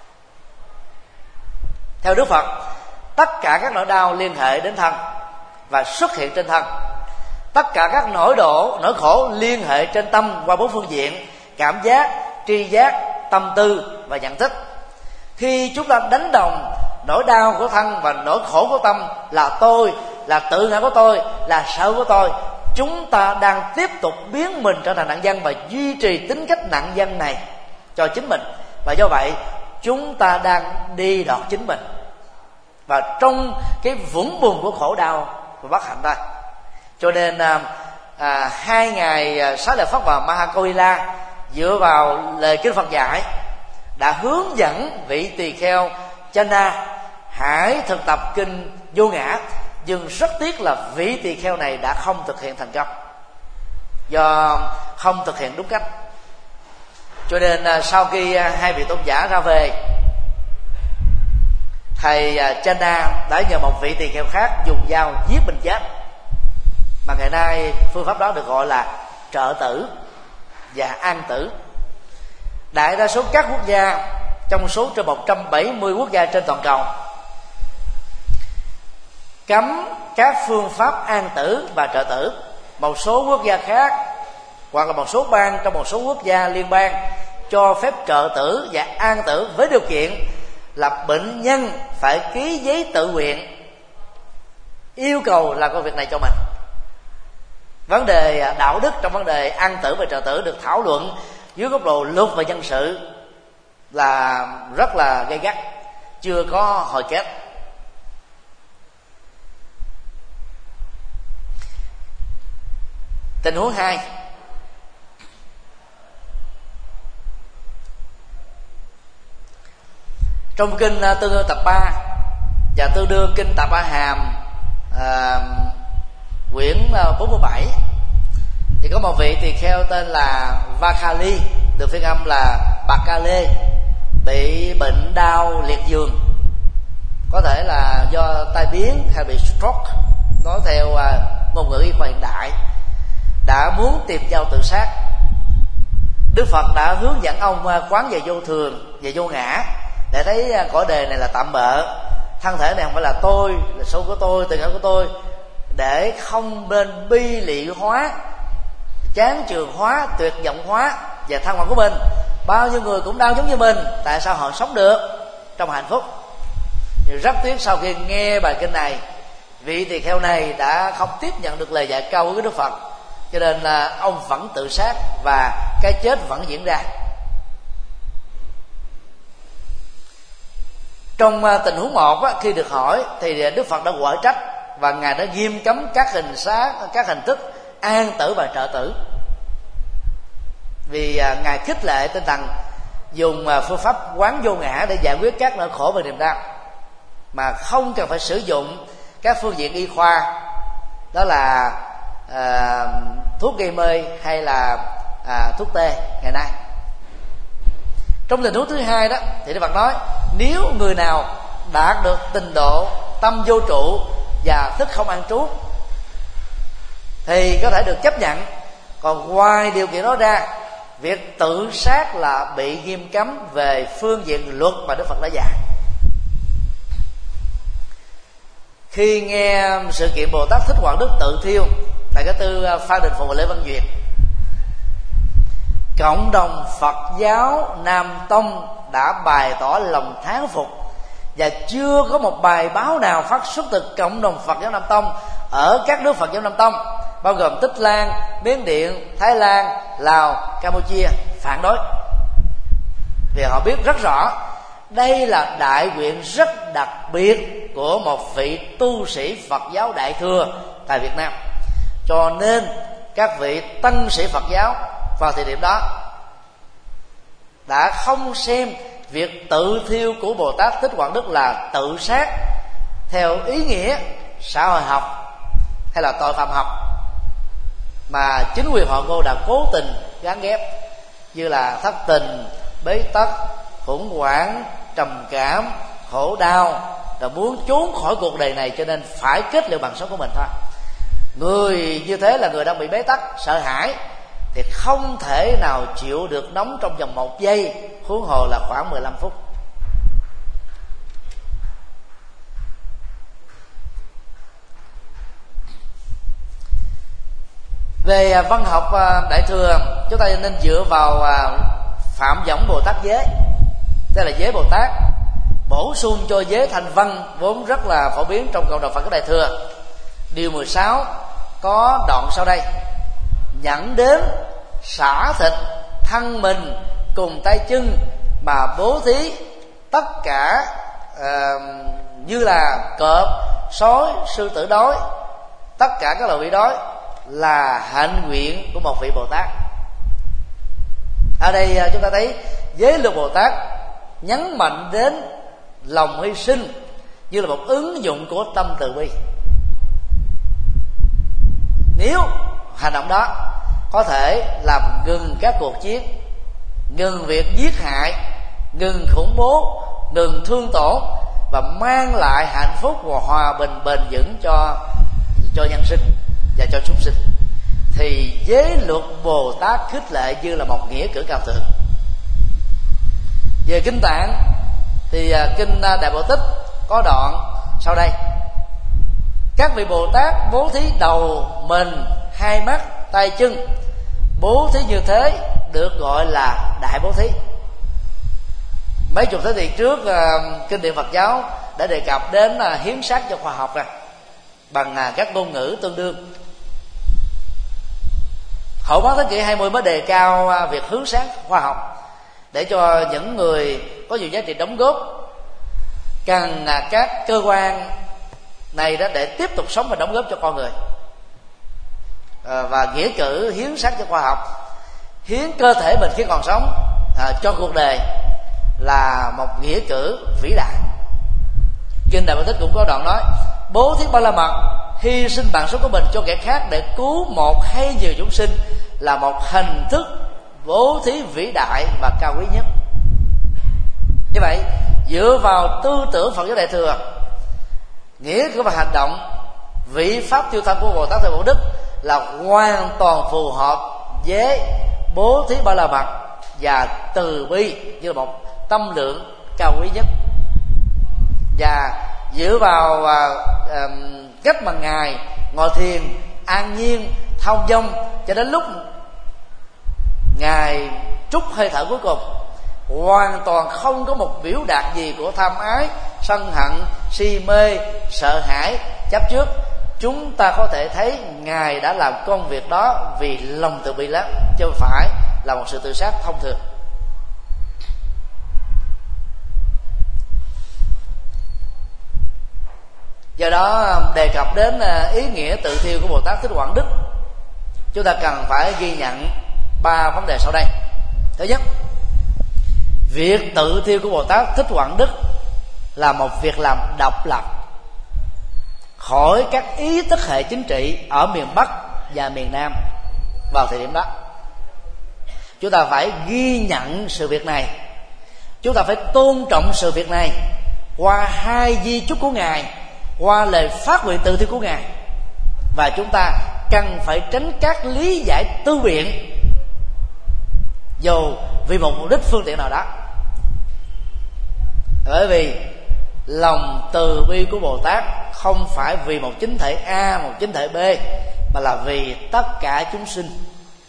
Theo Đức Phật, tất cả các nỗi đau liên hệ đến thân và xuất hiện trên thân. Tất cả các nỗi khổ liên hệ trên tâm qua bốn phương diện: cảm giác, tri giác, tâm tư và nhận thức. Khi chúng ta đánh đồng nỗi đau của thân và nỗi khổ của tâm là tôi, là tự ngã của tôi, là sợ của tôi, chúng ta đang tiếp tục biến mình trở thành nạn nhân và duy trì tính cách nạn nhân này cho chính mình. Và do vậy chúng ta đang đi đọt chính mình. và trong cái vũng bùn của khổ đau và bất hạnh thôi. Cho nên hai ngài Xá Lợi Phất và Mahakoila dựa vào lời kinh Phật dạy đã hướng dẫn vị tỳ kheo Chana hãy thực tập kinh vô ngã, nhưng rất tiếc là vị tỳ kheo này đã không thực hiện thành công do không thực hiện đúng cách. Cho nên sau khi hai vị tôn giả ra về, thầy Chana đã nhờ một vị tỳ kheo khác dùng dao giết mình chết, mà ngày nay phương pháp đó được gọi là trợ tử và an tử. Đại đa số các quốc gia, trong số trên 170 quốc gia trên toàn cầu, cấm các phương pháp an tử và trợ tử. Một số quốc gia khác hoặc là một số bang trong một số quốc gia liên bang cho phép trợ tử và an tử với điều kiện là bệnh nhân phải ký giấy tự nguyện yêu cầu làm công việc này cho mình. Vấn đề đạo đức trong vấn đề an tử và trợ tử được thảo luận dưới góc độ luật và dân sự là rất là gay gắt, chưa có hồi kết. Tình huống 2, trong kinh Tương đương tập 3 và tương đương kinh Tập A Hàm quyển 47 thì có một vị tỳ kheo tên là Vakali, được phiên âm là Bạc Ca Lê, bị bệnh đau liệt giường, có thể là do tai biến hay bị stroke, nói theo ngôn ngữ y khoa hiện đại, đã muốn tìm dao tự sát. Đức Phật đã hướng dẫn ông quán về vô thường, về vô ngã, để thấy cõi đề này là tạm bợ, thân thể này không phải là tôi, là số của tôi, tự ngã của tôi, để không nên bi lị hóa, chán chường hóa, tuyệt vọng hóa về thân phận của mình. Bao nhiêu người cũng đau giống như mình, tại sao họ sống được trong hạnh phúc? Thì rất tiếc sau khi nghe bài kinh này, vị tỳ kheo này đã không tiếp nhận được lời dạy cao của Đức Phật, cho nên là ông vẫn tự sát và cái chết vẫn diễn ra. Trong tình huống 1 khi được hỏi thì Đức Phật đã quở trách và ngài đã nghiêm cấm các hình thức an tử và trợ tử, vì ngài khích lệ tinh thần dùng phương pháp quán vô ngã để giải quyết các nỗi khổ và niềm đau, mà không cần phải sử dụng các phương diện y khoa, đó là thuốc gây mê hay là thuốc tê ngày nay. Trong tình huống thứ 2 đó thì Đức Phật nói, nếu người nào đạt được trình độ tâm vô trụ và thức không an trú thì có thể được chấp nhận. Còn ngoài điều kiện đó ra, việc tự sát là bị nghiêm cấm về phương diện luật mà Đức Phật đã dạy. Khi nghe sự kiện Bồ Tát Thích Quảng Đức tự thiêu tại cái tư Phan Đình Phùng và Lê Văn Duyệt, cộng đồng Phật giáo Nam Tông đã bày tỏ lòng thán phục, và chưa có một bài báo nào phát xuất từ cộng đồng Phật giáo Nam Tông ở các nước Phật giáo Nam Tông bao gồm Tích Lan, Miến Điện, Thái Lan, Lào, Campuchia phản đối, vì họ biết rất rõ đây là đại nguyện rất đặc biệt của một vị tu sĩ Phật giáo Đại Thừa tại Việt Nam. Cho nên các vị tăng sĩ Phật giáo vào thời điểm đó đã không xem việc tự thiêu của Bồ Tát Thích Quảng Đức là tự sát theo ý nghĩa xã hội học hay là tội phạm học, mà chính quyền họ Ngô đã cố tình gán ghép như là thất tình, bế tắc, khủng hoảng, trầm cảm, khổ đau, là muốn trốn khỏi cuộc đời này cho nên phải kết liễu bằng sống của mình thôi. Người như thế là người đang bị bế tắc, sợ hãi, thì không thể nào chịu được nóng trong vòng 1 giây, huống hồ là khoảng 15 phút. Về văn học Đại Thừa, chúng ta nên dựa vào Phạm Võng Bồ Tát Giới. Đây là giới Bồ Tát bổ sung cho giới Thành Văn vốn rất là phổ biến trong cộng đồng Phật giáo Đại Thừa. Điều 16 có đoạn sau đây: nhẫn đến xả thịt thân mình cùng tay chân mà bố thí tất cả như là cọp, sói, sư tử đói, tất cả các loài vị đói là hạnh nguyện của một vị Bồ Tát. Ở đây chúng ta thấy giới luật Bồ Tát nhấn mạnh đến lòng hy sinh như là một ứng dụng của tâm từ bi. Nếu hành động đó có thể làm ngừng các cuộc chiến, ngừng việc giết hại, ngừng khủng bố, ngừng thương tổn và mang lại hạnh phúc và hòa bình bền vững cho nhân sinh và cho chúng sinh, thì giới luật Bồ Tát khích lệ như là một nghĩa cử cao thượng. Về kinh Tạng thì kinh Đại Bộ Tích có đoạn sau đây: các vị Bồ Tát bố thí đầu, mình, hai mắt, tay chân, bố thí như thế được gọi là đại bố thí. Mấy chục thế kỷ trước, kinh điển Phật giáo đã đề cập đến hiến sát cho khoa học bằng các ngôn ngữ tương đương. Hậu bán thế kỷ 20 mới đề cao việc hướng sáng khoa học để cho những người có nhiều giá trị đóng góp cần các cơ quan này đó để tiếp tục sống và đóng góp cho con người. Và nghĩa cử hiến xác cho khoa học, hiến cơ thể mình khi còn sống cho cuộc đời là một nghĩa cử vĩ đại. Kinh Đại Bộ Tích cũng có đoạn nói: bố thí ba la mật, hy sinh mạng sống của mình cho kẻ khác để cứu một hay nhiều chúng sinh là một hình thức bố thí vĩ đại và cao quý nhất. Như vậy, dựa vào tư tưởng Phật giáo Đại thừa, nghĩa của hành động vị pháp tiêu thân của Bồ Tát Thượng Bổn Đức là hoàn toàn phù hợp với bố thí ba la mật và từ bi như là một tâm lượng cao quý nhất. Và dựa vào cách mà Ngài ngồi thiền an nhiên thông dong cho đến lúc Ngài trút hơi thở cuối cùng, hoàn toàn không có một biểu đạt gì của tham ái, sân hận, si mê, sợ hãi, chấp trước, chúng ta có thể thấy Ngài đã làm công việc đó vì lòng từ bi lắm, chứ không phải là một sự tự sát thông thường. Do đó, đề cập đến ý nghĩa tự thiêu của Bồ Tát Thích Quảng Đức, chúng ta cần phải ghi nhận 3 vấn đề sau đây. Thứ nhất, việc tự thiêu của Bồ Tát Thích Quảng Đức là một việc làm độc lập khỏi các ý thức hệ chính trị ở miền Bắc và miền Nam vào thời điểm đó. Chúng ta phải ghi nhận sự việc này, chúng ta phải tôn trọng sự việc này qua hai di chúc của Ngài, qua lời phát nguyện tự thiêu của Ngài, và chúng ta cần phải tránh các lý giải tư biện dù vì một mục đích phương tiện nào đó. Bởi vì lòng từ bi của Bồ Tát không phải vì một chính thể A, một chính thể B, mà là vì tất cả chúng sinh.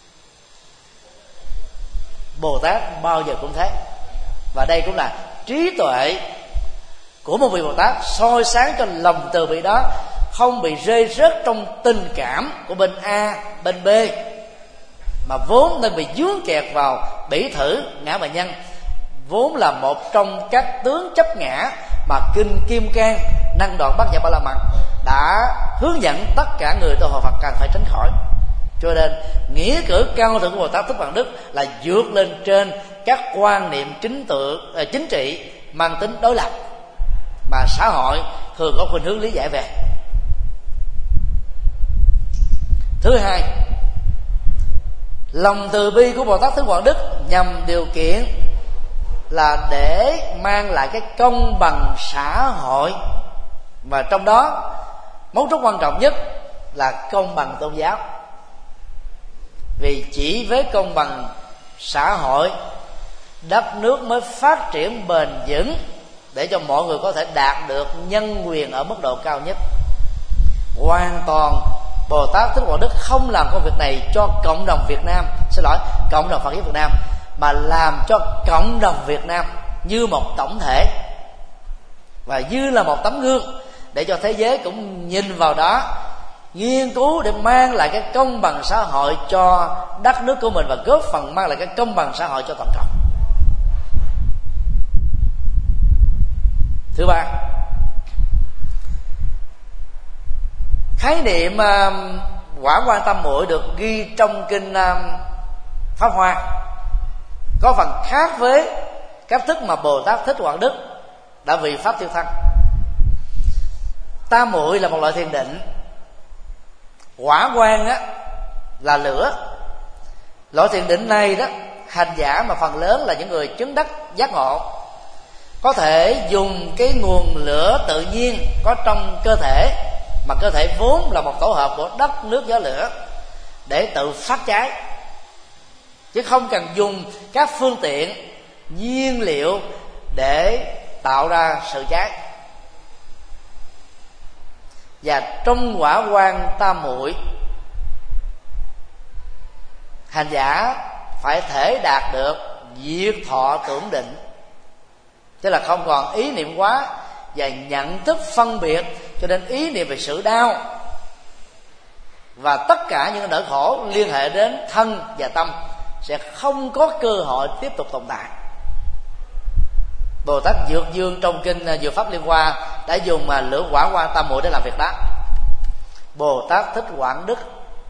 Bồ Tát bao giờ cũng thế. Và đây cũng là trí tuệ của một vị Bồ Tát soi sáng cho lòng từ bi đó không bị rơi rớt trong tình cảm của bên A, bên B, mà vốn nên bị dướng kẹt vào bỉ thử ngã và nhân, vốn là một trong các tướng chấp ngã mà kinh Kim Cang Năng Đoạn Bát Nhã Ba La Mật đã hướng dẫn tất cả người tu học Phật cần phải tránh khỏi. Cho nên nghĩa cử cao thượng của Bồ Tát Thích Quảng Đức là vượt lên trên các quan niệm chính trị mang tính đối lập mà xã hội thường có khuynh hướng lý giải về. Thứ hai, lòng từ bi của Bồ Tát Thích Quảng Đức nhằm điều kiện là để mang lại cái công bằng xã hội, và trong đó mấu chốt quan trọng nhất là công bằng tôn giáo. Vì chỉ với công bằng xã hội, đất nước mới phát triển bền vững để cho mọi người có thể đạt được nhân quyền ở mức độ cao nhất. Hoàn toàn Bồ Tát Thích Quảng Đức không làm công việc này cho cộng đồng Việt Nam, cộng đồng Phật giáo Việt Nam, mà làm cho cộng đồng Việt Nam như một tổng thể và như là một tấm gương để cho thế giới cũng nhìn vào đó, nghiên cứu để mang lại cái công bằng xã hội cho đất nước của mình và góp phần mang lại cái công bằng xã hội cho toàn cầu. Thứ ba, Khái niệm quả quan tam muội được ghi trong kinh Pháp Hoa có phần khác với cách thức mà Bồ Tát Thích Quảng Đức đã vì pháp tiêu thân. Tam muội là một loại thiền định, quả quan á là lửa. Loại thiền định này đó, hành giả mà phần lớn là những người chứng đắc giác ngộ, có thể dùng cái nguồn lửa tự nhiên có trong cơ thể, mà cơ thể vốn là một tổ hợp của đất, nước, gió, lửa, để tự phát cháy, chứ không cần dùng các phương tiện nhiên liệu để tạo ra sự cháy. Và trong quả quan tam muội, hành giả phải thể đạt được diệt thọ tưởng định, tức là không còn ý niệm quá và nhận thức phân biệt, cho nên ý niệm về sự đau và tất cả những nỗi khổ liên hệ đến thân và tâm sẽ không có cơ hội tiếp tục tồn tại. Bồ Tát Dược Dương trong kinh Dược Pháp Liên Hoa đã dùng lửa quả quan tam muội để làm việc đó. Bồ Tát Thích Quảng Đức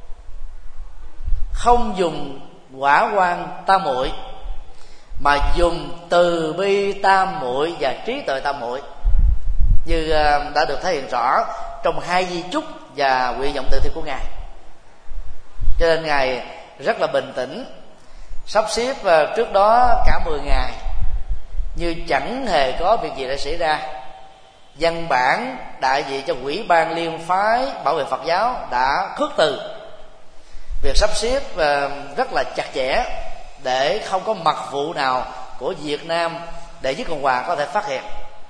không dùng quả quan tam muội, mà dùng từ bi tam muội và trí tuệ tam muội, như đã được thể hiện rõ trong hai di chúc và nguyện vọng từ thiện của ngài. Cho nên ngài rất là bình tĩnh, sắp xếp trước đó cả 10 ngày như chẳng hề có việc gì đã xảy ra. Văn bản đại diện cho Ủy ban Liên phái Bảo vệ Phật giáo đã khước từ việc sắp xếp rất là chặt chẽ để không có mật vụ nào của Việt Nam để giúp Cộng hòa có thể phát hiện.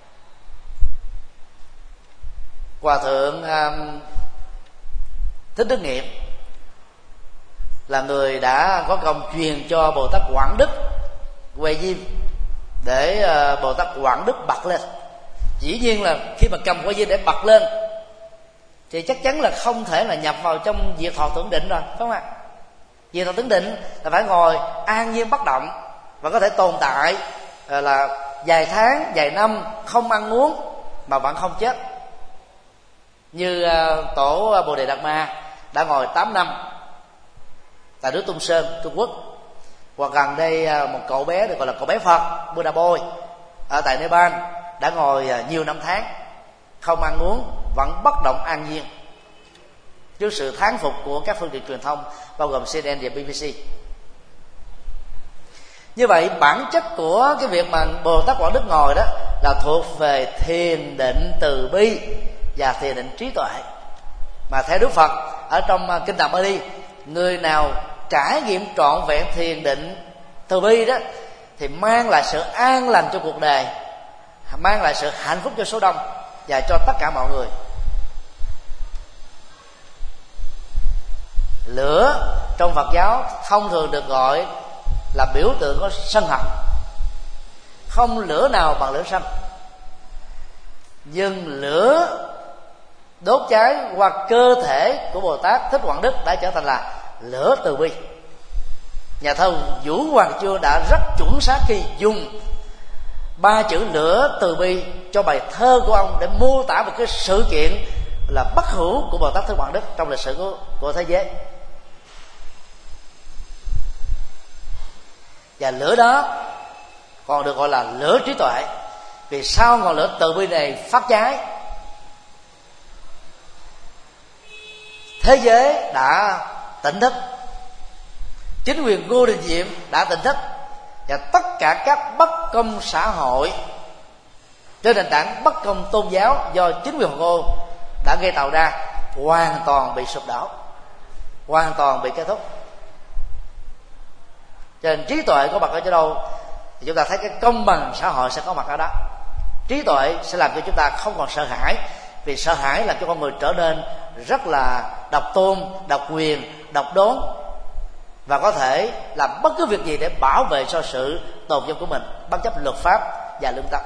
Hòa thượng Thích Đức Nghiệp là người đã có công truyền cho Bồ Tát Quảng Đức que diêm để Bồ Tát Quảng Đức bật lên. Dĩ nhiên là khi mà cầm que diêm để bật lên thì chắc chắn là không thể là nhập vào trong diệt thọ tưởng định rồi, phải không ạ? Diệt thọ tưởng định là phải ngồi an nhiên bất động và có thể tồn tại là vài tháng, vài năm không ăn uống mà vẫn không chết, như tổ Bồ Đề Đạt Ma đã ngồi 8 năm tại nước Tung Sơn, Trung Quốc. Hoặc gần đây một cậu bé được gọi là cậu bé Phật Buddha Boy ở tại Nepal đã ngồi nhiều năm tháng không ăn uống, vẫn bất động an nhiên trước sự thán phục của các phương tiện truyền thông bao gồm CNN và BBC. Như vậy bản chất của cái việc mà Bồ Tát Quảng Đức ngồi đó là thuộc về thiền định từ bi và thiền định trí tuệ. Mà theo Đức Phật ở trong kinh Tạng Bali, người nào trải nghiệm trọn vẹn thiền định từ bi đó thì mang lại sự an lành cho cuộc đời, mang lại sự hạnh phúc cho số đông và cho tất cả mọi người. Lửa trong Phật giáo thông thường được gọi là biểu tượng của sân hận. Không lửa nào bằng lửa sân. Nhưng lửa đốt cháy qua cơ thể của Bồ Tát Thích Quảng Đức đã trở thành là lửa từ bi. Nhà thơ Vũ Hoàng Chương đã rất chuẩn xác khi dùng 3 chữ lửa từ bi cho bài thơ của ông để mô tả một cái sự kiện là bất hủ của Bồ Tát Thích Quảng Đức trong lịch sử của thế giới. Và lửa đó còn được gọi là lửa trí tuệ, vì sau ngọn lửa từ bi này phát cháy, thế giới đã tỉnh thức, chính quyền Ngô Đình Diệm đã tỉnh thức, và tất cả các bất công xã hội trên nền tảng bất công tôn giáo do chính quyền Ngô đã gây tạo ra hoàn toàn bị sụp đổ, hoàn toàn bị kết thúc. Cho nên trí tuệ có mặt ở chỗ đâu thì chúng ta thấy cái công bằng xã hội sẽ có mặt ở đó. Trí tuệ sẽ làm cho chúng ta không còn sợ hãi, vì sợ hãi làm cho con người trở nên rất là độc tôn, độc quyền, độc đốn, và có thể làm bất cứ việc gì để bảo vệ cho sự tồn vong của mình bất chấp luật pháp và lương tâm.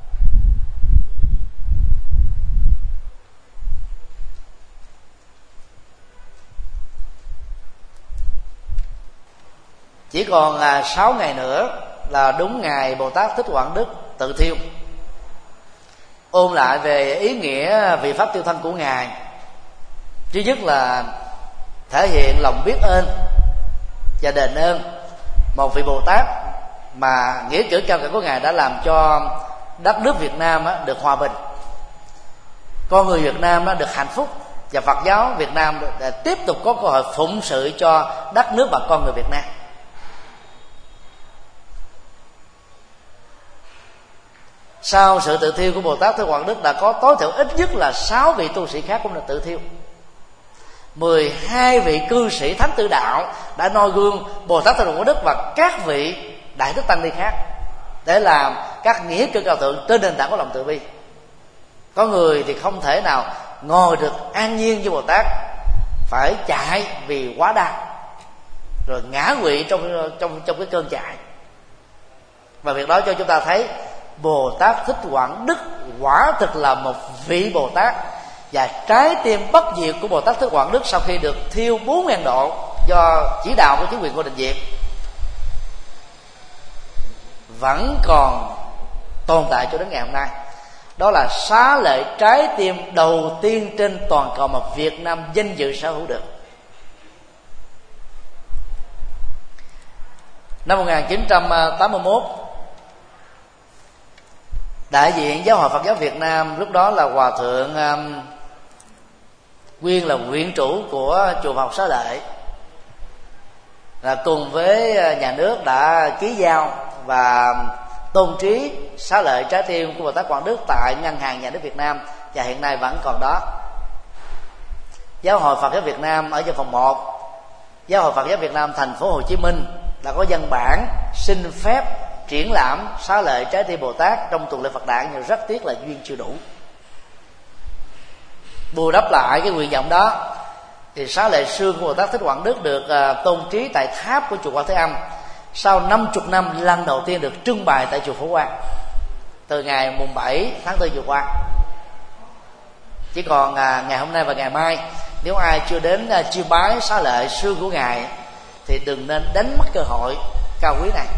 Chỉ còn 6 ngày nữa là đúng ngày Bồ Tát Thích Quảng Đức tự thiêu. Ôn lại về ý nghĩa vị pháp tiêu thân của ngài, Thứ nhất là thể hiện lòng biết ơn và đền ơn một vị Bồ Tát mà nghĩa cử cao cả của Ngài đã làm cho đất nước Việt Nam được hòa bình, con người Việt Nam được hạnh phúc, và Phật giáo Việt Nam tiếp tục có cơ hội phụng sự cho đất nước và con người Việt Nam. Sau sự tự thiêu của Bồ Tát Thích Quảng Đức đã có tối thiểu ít nhất là 6 vị tu sĩ khác cũng được tự thiêu. 12 vị cư sĩ thánh tử đạo đã noi gương Bồ Tát Thích Quảng Đức và các vị đại đức tăng ni khác để làm các nghĩa cử cao thượng trên nền tảng của lòng từ bi. Có người thì không thể nào ngồi được an nhiên như Bồ Tát, phải chạy vì quá đau, rồi ngã quỵ trong cái cơn chạy. Và việc đó cho chúng ta thấy Bồ Tát Thích Quảng Đức quả thực là một vị Bồ Tát, và trái tim bất diệt của Bồ Tát Thích Quảng Đức sau khi được thiêu 4.000 độ do chỉ đạo của chính quyền Ngô Đình Diệm vẫn còn tồn tại cho đến ngày hôm nay. Đó là xá lợi trái tim đầu tiên trên toàn cầu mà Việt Nam danh dự sở hữu được. Năm 1981, đại diện Giáo hội Phật giáo Việt Nam, lúc đó là Hòa thượng nguyên là viện chủ của chùa Phật Xá Lợi, là cùng với nhà nước đã ký giao và tôn trí xá lợi trái tim của Bồ Tát Quảng Đức tại Ngân hàng Nhà nước Việt Nam, và hiện nay vẫn còn đó. Giáo hội Phật giáo Việt Nam ở văn phòng 1, Giáo hội Phật giáo Việt Nam thành phố Hồ Chí Minh đã có văn bản xin phép triển lãm xá lợi trái tim Bồ Tát trong tuần lễ Phật đản, nhưng rất tiếc là duyên chưa đủ. Bù đắp lại cái nguyện vọng đó thì xá lợi xương của Bồ Tát Thích Quảng Đức được tôn trí tại tháp của chùa Quan Thế Âm sau 50 năm lần đầu tiên được trưng bày tại chùa Phổ Quang từ ngày mùng 7 tháng 4 vừa qua. Chỉ còn ngày hôm nay và ngày mai, nếu ai chưa đến chiêm bái xá lợi xương của Ngài thì đừng nên đánh mất cơ hội cao quý này.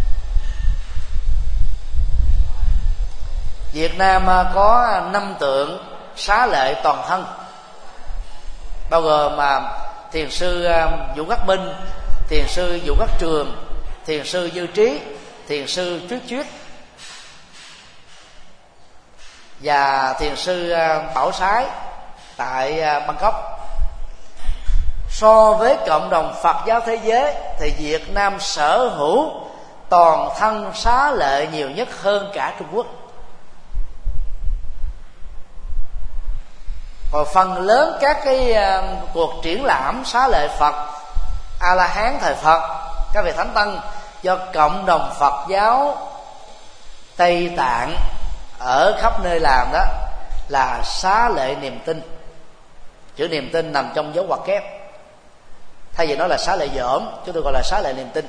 Việt Nam có 5 tượng xá lợi toàn thân, bao gồm thiền sư Vũ Khắc Minh, thiền sư Vũ Khắc Trường, thiền sư Dư Trí, thiền sư Chuyết Chuyết và thiền sư Bảo Sái tại Bangkok. So với cộng đồng Phật giáo thế giới thì Việt Nam sở hữu toàn thân xá lợi nhiều nhất hơn cả Trung Quốc. Còn phần lớn các cái cuộc triển lãm xá lợi Phật A La Hán thời Phật, các vị thánh tăng do cộng đồng Phật giáo Tây Tạng ở khắp nơi làm đó là xá lợi niềm tin. Chữ niềm tin nằm trong dấu ngoặc kép, thay vì nói là xá lợi dởm, chúng tôi gọi là xá lợi niềm tin.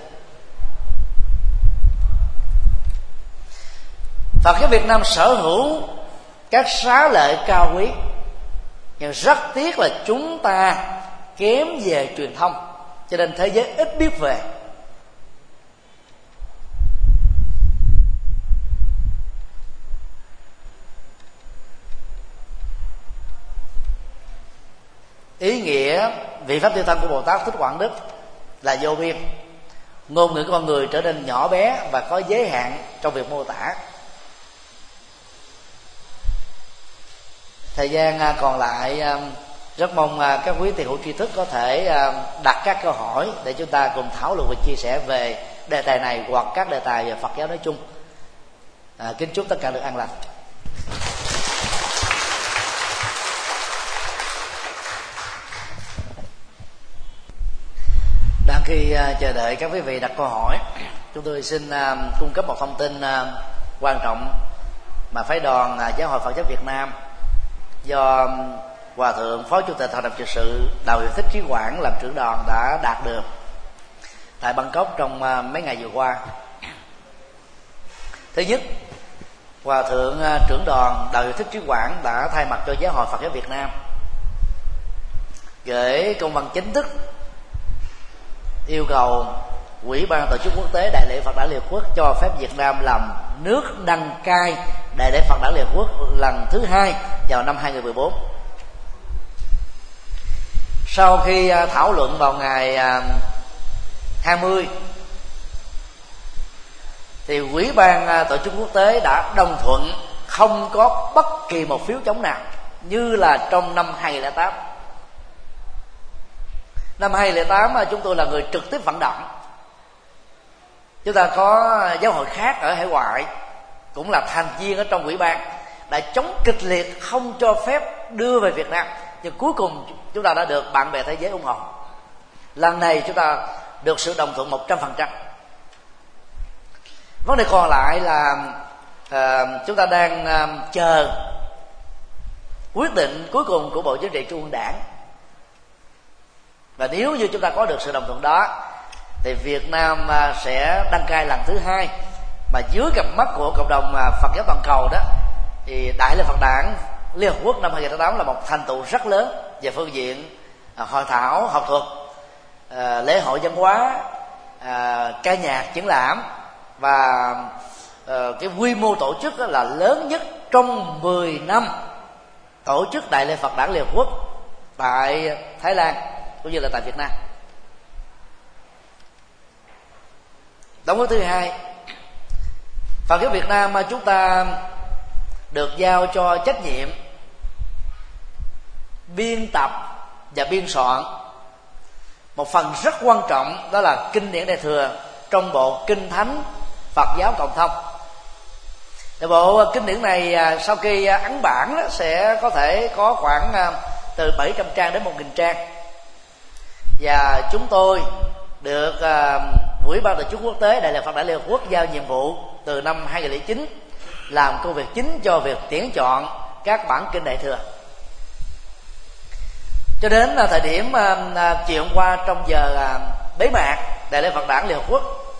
Phật giáo Việt Nam sở hữu các xá lợi cao quý, nhưng rất tiếc là chúng ta kém về truyền thông, cho nên thế giới ít biết về. Ý nghĩa vị pháp tiêu thân của Bồ Tát Thích Quảng Đức là vô biên. Ngôn ngữ con người trở nên nhỏ bé và có giới hạn trong việc mô tả. Thời gian còn lại, rất mong các quý tiền hữu tri thức có thể đặt các câu hỏi để chúng ta cùng thảo luận và chia sẻ về đề tài này hoặc các đề tài về Phật giáo nói chung. Kính chúc tất cả được an lành. Đang khi chờ đợi các quý vị đặt câu hỏi, chúng tôi xin cung cấp một thông tin quan trọng mà phái đoàn Giáo hội Phật giáo Việt Nam do Hòa thượng Phó Chủ tịch Hội đồng trị sự Đạo Hiệu Thích Trí Quảng làm trưởng đoàn đã đạt được tại Bangkok trong mấy ngày vừa qua. Thứ nhất, Hòa thượng trưởng đoàn Đạo Hiệu Thích Trí Quảng đã thay mặt cho Giáo hội Phật giáo Việt Nam gửi công văn chính thức yêu cầu Ủy ban Tổ chức Quốc tế Đại lễ Phật đản Liên Hợp Quốc cho phép Việt Nam làm nước đăng cai Đại lễ Phật đản Liên Hợp Quốc lần thứ 2 vào năm 2014. Sau khi thảo luận vào ngày 20 thì Ủy ban Tổ chức Quốc tế đã đồng thuận không có bất kỳ một phiếu chống nào, như là trong năm 2008. Năm 2008 chúng tôi là người trực tiếp vận động. Chúng ta có giáo hội khác ở hải ngoại cũng là thành viên ở trong ủy ban đã chống kịch liệt không cho phép đưa về Việt Nam, nhưng cuối cùng chúng ta đã được bạn bè thế giới ủng hộ. Lần này chúng ta được sự đồng thuận 100%. Vấn đề còn lại là chúng ta đang chờ quyết định cuối cùng của Bộ Chính trị Trung ương Đảng. Và nếu như chúng ta có được sự đồng thuận đó thì Việt Nam sẽ đăng cai lần thứ 2, mà dưới cặp mắt của cộng đồng Phật giáo toàn cầu đó, thì Đại lễ Phật Đản Liên Hợp Quốc năm 2008 là một thành tựu rất lớn về phương diện hội thảo, học thuật, lễ hội văn hóa, ca nhạc, triển lãm, và cái quy mô tổ chức là lớn nhất trong 10 năm tổ chức Đại lễ Phật Đản Liên Hợp Quốc tại Thái Lan cũng như là tại Việt Nam. Đóng góp thứ hai, Phật giáo Việt Nam chúng ta được giao cho trách nhiệm biên tập và biên soạn một phần rất quan trọng, đó là kinh điển Đại thừa trong bộ Kinh Thánh Phật giáo Cộng thông. Thì bộ kinh điển này sau khi ấn bản đó, sẽ có thể có khoảng từ 700 trang đến 1.000 trang. Và chúng tôi được Ủy ban Tổ chức Quốc tế Đại lễ Phật Đản Liên Hợp Quốc giao nhiệm vụ từ năm 2009 làm công việc chính cho việc tuyển chọn các bản kinh Đại thừa. Cho đến thời điểm chiều hôm qua, trong giờ bế mạc Đại lễ Phật Đản Liên Hợp Quốc,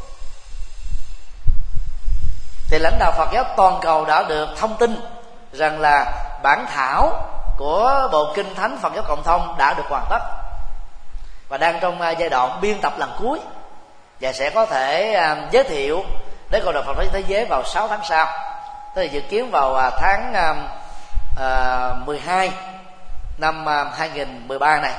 thì lãnh đạo Phật giáo toàn cầu đã được thông tin rằng là bản thảo của bộ Kinh Thánh Phật giáo Cộng thông đã được hoàn tất và đang trong giai đoạn biên tập lần cuối, và sẽ có thể giới thiệu đến cộng đồng Phật giáo thế giới vào 6 tháng sau. Tức là dự kiến vào tháng 12 năm 2013 này.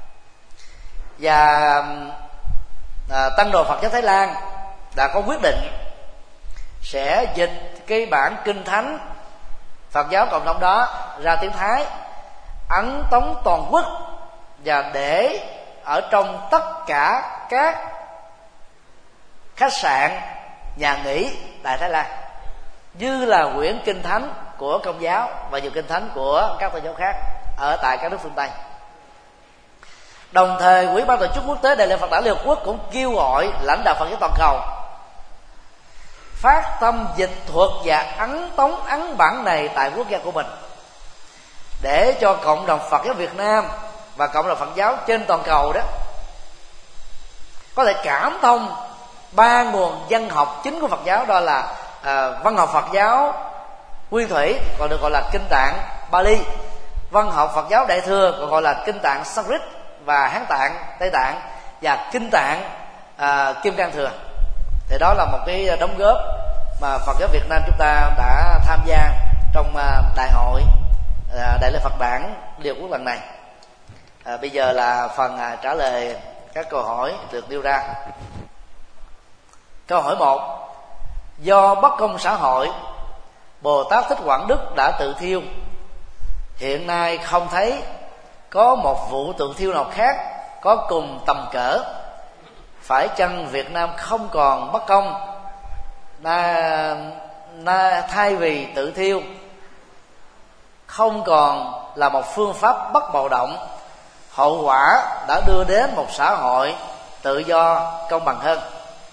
Và Tăng đoàn Phật giáo Thái Lan đã có quyết định sẽ dịch cái bản Kinh Thánh Phật giáo Cộng thông đó ra tiếng Thái, ấn tống toàn quốc, và để ở trong tất cả các khách sạn, nhà nghỉ tại Thái Lan, như là quyển Kinh Thánh của Công giáo và nhiều kinh thánh của các tôn giáo khác ở tại các nước phương Tây. Đồng thời, Ủy ban Tổ chức Quốc tế Đại lễ Phật Đản Liên Hợp Quốc cũng kêu gọi lãnh đạo Phật giáo toàn cầu phát tâm dịch thuật và ấn tống ấn bản này tại quốc gia của mình, để cho cộng đồng Phật giáo Việt Nam và cộng đồng Phật giáo trên toàn cầu đó có thể cảm thông ba nguồn văn học chính của Phật giáo, đó là văn học Phật giáo Nguyên Thủy, còn được gọi là Kinh Tạng Bali; văn học Phật giáo Đại thừa, còn gọi là Kinh Tạng Sanskrit và Hán Tạng Tây Tạng; và Kinh Tạng Kim Cang Thừa. Thì đó là một cái đóng góp mà Phật giáo Việt Nam chúng ta đã tham gia trong đại hội Đại lễ Phật Đản Liên Hợp Quốc lần này. Bây giờ là phần trả lời các câu hỏi được nêu ra. Câu hỏi 1: do bất công xã hội, Bồ Tát Thích Quảng Đức đã tự thiêu. Hiện nay không thấy có một vụ tự thiêu nào khác có cùng tầm cỡ. Phải chăng Việt Nam không còn bất công, thay vì tự thiêu không còn là một phương pháp bất bạo động, hậu quả đã đưa đến một xã hội tự do công bằng hơn?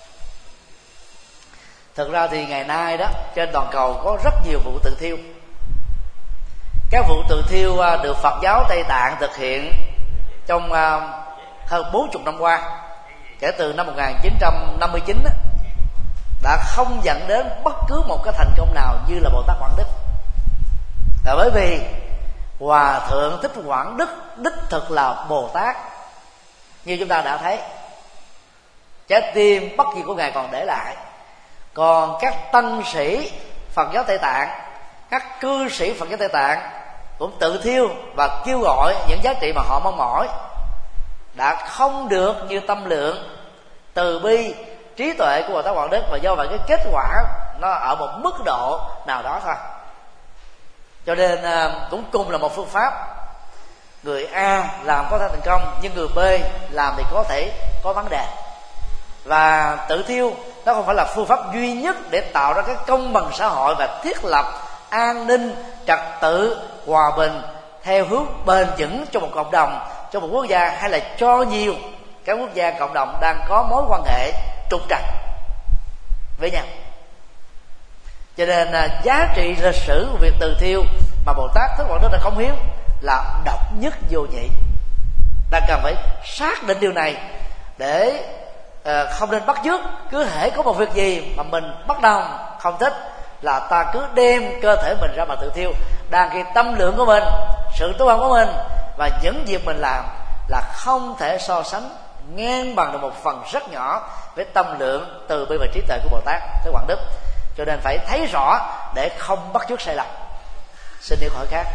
Thực ra thì ngày nay đó, trên toàn cầu có rất nhiều vụ tự thiêu. Các vụ tự thiêu được Phật giáo Tây Tạng thực hiện trong hơn 40 năm qua, kể từ năm 1959 đó, đã không dẫn đến bất cứ một cái thành công nào như là Bồ Tát Quảng Đức. Là bởi vì Hòa Thượng Thích Quảng Đức đích thực là Bồ Tát, như chúng ta đã thấy, trái tim bất diệt của Ngài còn để lại. Còn các tăng sĩ Phật giáo Tây Tạng, các cư sĩ Phật giáo Tây Tạng cũng tự thiêu và kêu gọi những giá trị mà họ mong mỏi, đã không được như tâm lượng, từ bi, trí tuệ của Bồ Tát Quảng Đức, và do vậy cái kết quả nó ở một mức độ nào đó thôi. Cho nên cũng cùng là một phương pháp, người A làm có thể thành công, nhưng người B làm thì có thể có vấn đề. Và tự thiêu nó không phải là phương pháp duy nhất để tạo ra cái công bằng xã hội và thiết lập an ninh, trật tự, hòa bình theo hướng bền vững cho một cộng đồng, cho một quốc gia, hay là cho nhiều các quốc gia cộng đồng đang có mối quan hệ trục trặc với nhau. Cho nên giá trị lịch sử của việc từ thiêu mà Bồ Tát Thích Quảng Đức đã cống hiến là độc nhất vô nhị. Ta cần phải xác định điều này để không nên bắt chước. Cứ hễ có một việc gì mà mình bất đồng, không thích là ta cứ đem cơ thể mình ra mà tự thiêu, đang khi tâm lượng của mình, sự tu hành của mình và những việc mình làm là không thể so sánh ngang bằng được một phần rất nhỏ với tâm lượng, từ bi và trí tuệ của Bồ Tát Thích Quảng Đức. Cho nên phải thấy rõ để không bắt chước sai lầm. Xin điều hỏi khác.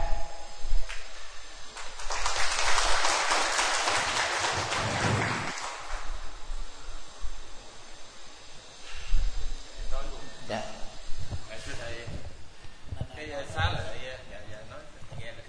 Dạ. Thưa thầy, cái xá lợi nói nghe được.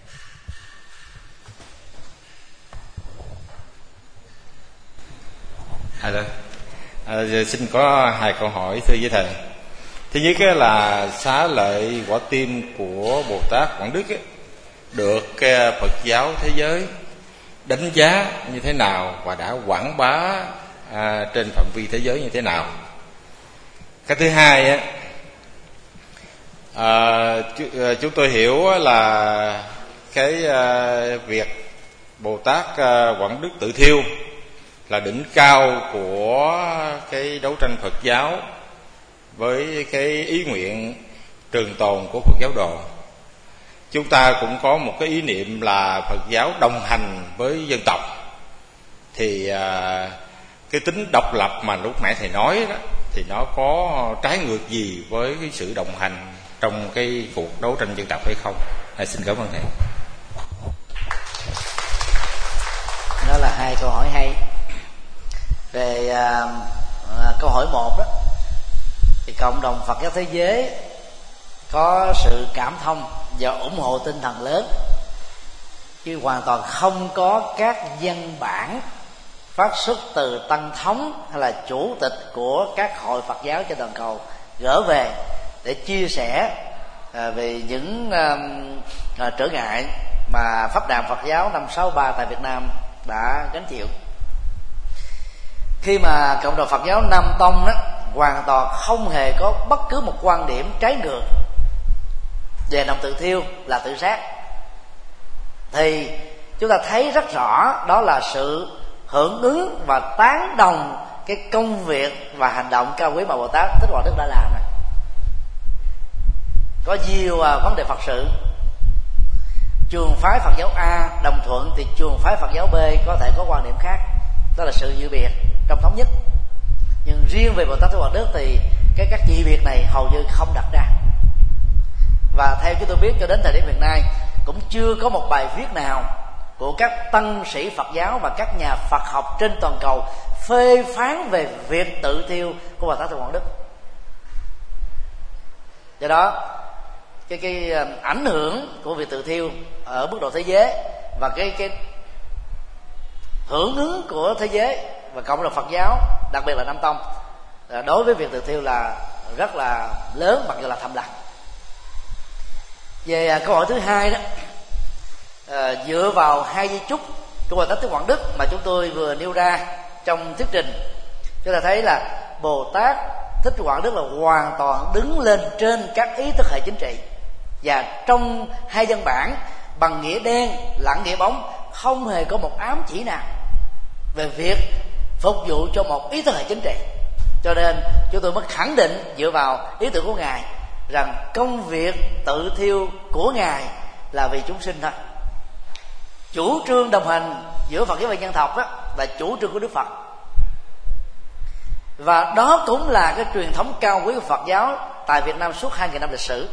Giờ xin có 2 câu hỏi thưa với thầy. Thứ nhất là xá lợi quả tim của Bồ Tát Quảng Đức được Phật giáo thế giới đánh giá như thế nào và đã quảng bá trên phạm vi thế giới như thế nào? Cái thứ hai chúng tôi hiểu là cái việc Bồ Tát Quảng Đức tự thiêu là đỉnh cao của cái đấu tranh Phật giáo với cái ý nguyện trường tồn của Phật giáo đồ. Chúng ta cũng có một cái ý niệm là Phật giáo đồng hành với dân tộc. Thì cái tính độc lập mà lúc nãy thầy nói đó, thì nó có trái ngược gì với cái sự đồng hành trong cái cuộc đấu tranh dân tộc hay không? Xin cảm ơn thầy. Đó là 2 câu hỏi hay. Về câu hỏi 1 đó, thì cộng đồng Phật giáo thế giới có sự cảm thông và ủng hộ tinh thần lớn, chứ hoàn toàn không có các văn bản phát xuất từ tăng thống hay là chủ tịch của các hội Phật giáo trên toàn cầu gỡ về để chia sẻ về những trở ngại mà Pháp đàn Phật giáo năm 63 tại Việt Nam đã gánh chịu. Khi mà cộng đồng Phật giáo Nam Tông đó hoàn toàn không hề có bất cứ một quan điểm trái ngược về động tự thiêu là tự sát, thì chúng ta thấy rất rõ đó là sự hưởng ứng và tán đồng cái công việc và hành động cao quý mà Bồ Tát Thích Quảng Đức đã làm. Có nhiều vấn đề Phật sự, trường phái Phật giáo A đồng thuận thì trường phái Phật giáo B có thể có quan điểm khác, đó là sự dị biệt trong thống nhất. Nhưng riêng về Bồ Tát Thích Quảng Đức thì các dị biệt này hầu như không đặt ra. Và theo chúng tôi biết cho đến thời điểm hiện nay cũng chưa có một bài viết nào của các tăng sĩ Phật giáo và các nhà Phật học trên toàn cầu phê phán về việc tự thiêu của Bồ Tát Thích Quảng Đức. Do đó cái ảnh hưởng của việc tự thiêu ở mức độ thế giới và cái hưởng ứng của thế giới và cộng đồng Phật giáo, đặc biệt là Nam Tông, đối với việc tự thiêu là rất là lớn, mặc dù là thầm lặng. Về câu hỏi thứ hai đó, dựa vào 2 di chúc của Bồ Tát Thích Quảng Đức mà chúng tôi vừa nêu ra trong thuyết trình, chúng ta thấy là Bồ Tát Thích Quảng Đức là hoàn toàn đứng lên trên các ý thức hệ chính trị, và trong 2 văn bản bằng nghĩa đen lẫn nghĩa bóng không hề có một ám chỉ nào về việc phục vụ cho một ý thức hệ chính trị. Cho nên chúng tôi mới khẳng định dựa vào ý tưởng của Ngài rằng công việc tự thiêu của Ngài là vì chúng sinh thôi. Chủ trương đồng hành giữa Phật giáo và dân tộc đó là chủ trương của Đức Phật, và đó cũng là cái truyền thống cao quý của Phật giáo tại Việt Nam suốt 2.000 năm lịch sử.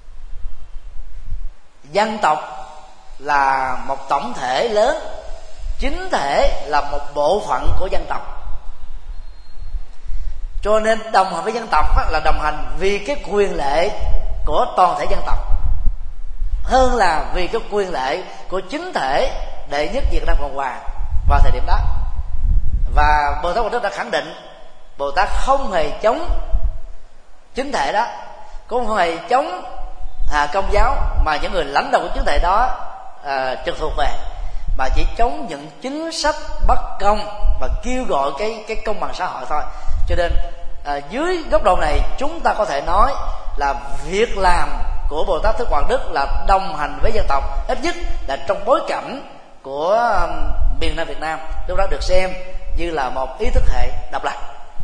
Dân tộc là một tổng thể lớn chính thể là một bộ phận của dân tộc. Cho nên đồng hành với dân tộc là đồng hành vì cái quyền lợi của toàn thể dân tộc, hơn là vì cái quyền lợi của chính thể đệ nhất Việt Nam Cộng Hòa vào thời điểm đó. Và Bồ Tát Quảng Đức đã khẳng định Bồ Tát không hề chống chính thể đó, cũng không hề chống Công giáo mà những người lãnh đạo của chính thể đó trực thuộc về, mà chỉ chống những chính sách bất công và kêu gọi cái công bằng xã hội thôi. Cho nên dưới góc độ này chúng ta có thể nói là việc làm của Bồ Tát Thích Quảng Đức là đồng hành với dân tộc, ít nhất là trong bối cảnh của miền Nam Việt Nam lúc đó được xem như là một ý thức hệ độc lập.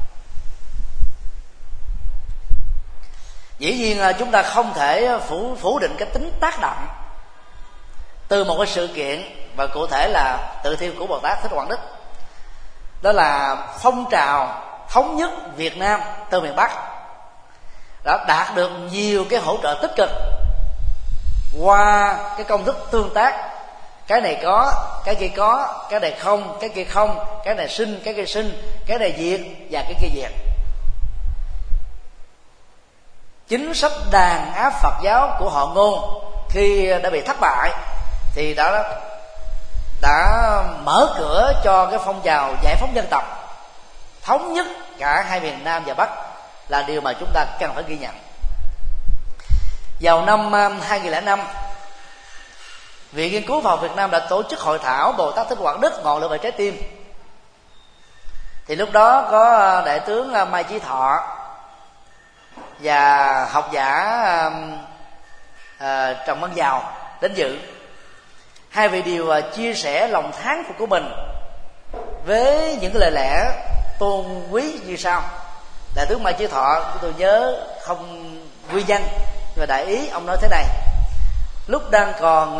Dĩ nhiên chúng ta không thể phủ định cái tính tác động từ một cái sự kiện, và cụ thể là tự thiêu của Bồ Tát Thích Quảng Đức. Đó là phong trào thống nhất Việt Nam từ miền Bắc đã đạt được nhiều cái hỗ trợ tích cực qua cái công thức tương tác, cái này có, cái kia có, cái này không, cái kia không, cái này sinh, cái kia sinh, cái này diệt và cái kia diệt. Chính sách đàn áp Phật giáo của họ Ngô khi đã bị thất bại thì đã mở cửa cho cái phong trào giải phóng dân tộc, thống nhất cả hai miền Nam và Bắc, là điều mà chúng ta cần phải ghi nhận. Vào năm 2005, Viện Nghiên cứu Phật học Việt Nam đã tổ chức hội thảo Bồ Tát Thích Quảng Đức ngọn lửa về trái tim. Thì lúc đó có đại tướng Mai Chí Thọ và học giả Trần Văn Dào đến dự. Hai vị đều chia sẻ lòng thán phục của mình với những cái lời lẽ tôn quý như sau. Đại tướng Mai Chí Thọ, tôi nhớ không quy danh, nhưng mà đại ý ông nói thế này: lúc đang còn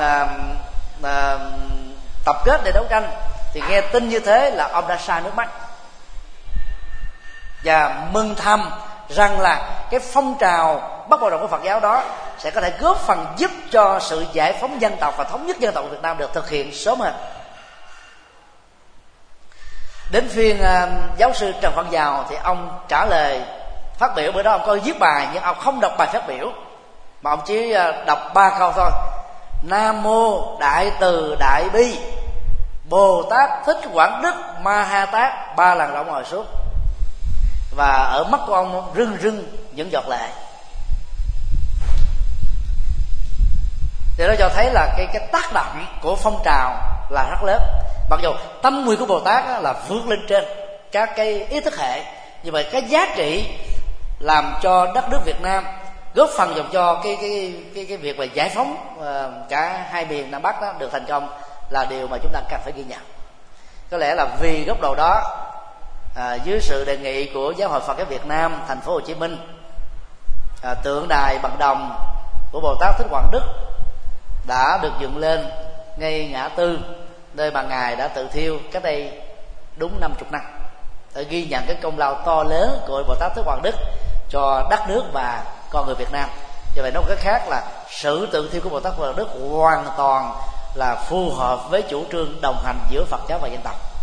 tập kết để đấu tranh thì nghe tin như thế là ông đã sa nước mắt, và mừng thầm rằng là cái phong trào bắt đầu của Phật giáo đó sẽ có thể góp phần giúp cho sự giải phóng dân tộc và thống nhất dân tộc Việt Nam được thực hiện sớm hơn. Đến phiên giáo sư Trần Văn Dào thì ông trả lời phát biểu. Bữa đó ông có viết bài nhưng ông không đọc bài phát biểu, mà ông chỉ đọc 3 câu thôi: Nam mô Đại Từ Đại Bi Bồ Tát Thích Quảng Đức Ma Ha Tát, 3 lần ông ngồi xuống, và ở mắt của ông rưng rưng những giọt lệ. Thì nó cho thấy là cái tác động của phong trào là rất lớn. Mặc dù tâm nguyện của Bồ Tát là vượt lên trên các cái ý thức hệ, nhưng mà cái giá trị làm cho đất nước Việt Nam góp phần dòng cho cái việc về giải phóng cả hai miền Nam Bắc đó được thành công là điều mà chúng ta cần phải ghi nhận. Có lẽ là vì góc độ đó, dưới sự đề nghị của Giáo hội Phật giáo Việt Nam thành phố Hồ Chí Minh, tượng đài bằng đồng của Bồ Tát Thích Quảng Đức đã được dựng lên ngay ngã tư nơi mà ngài đã tự thiêu cách đây đúng 50 năm, để ghi nhận cái công lao to lớn của Bồ Tát Thích Quảng Đức cho đất nước và con người Việt Nam. Và vậy nói một cách khác là sự tự thiêu của Bồ Tát Thích Quảng Đức hoàn toàn là phù hợp với chủ trương đồng hành giữa Phật giáo và dân tộc.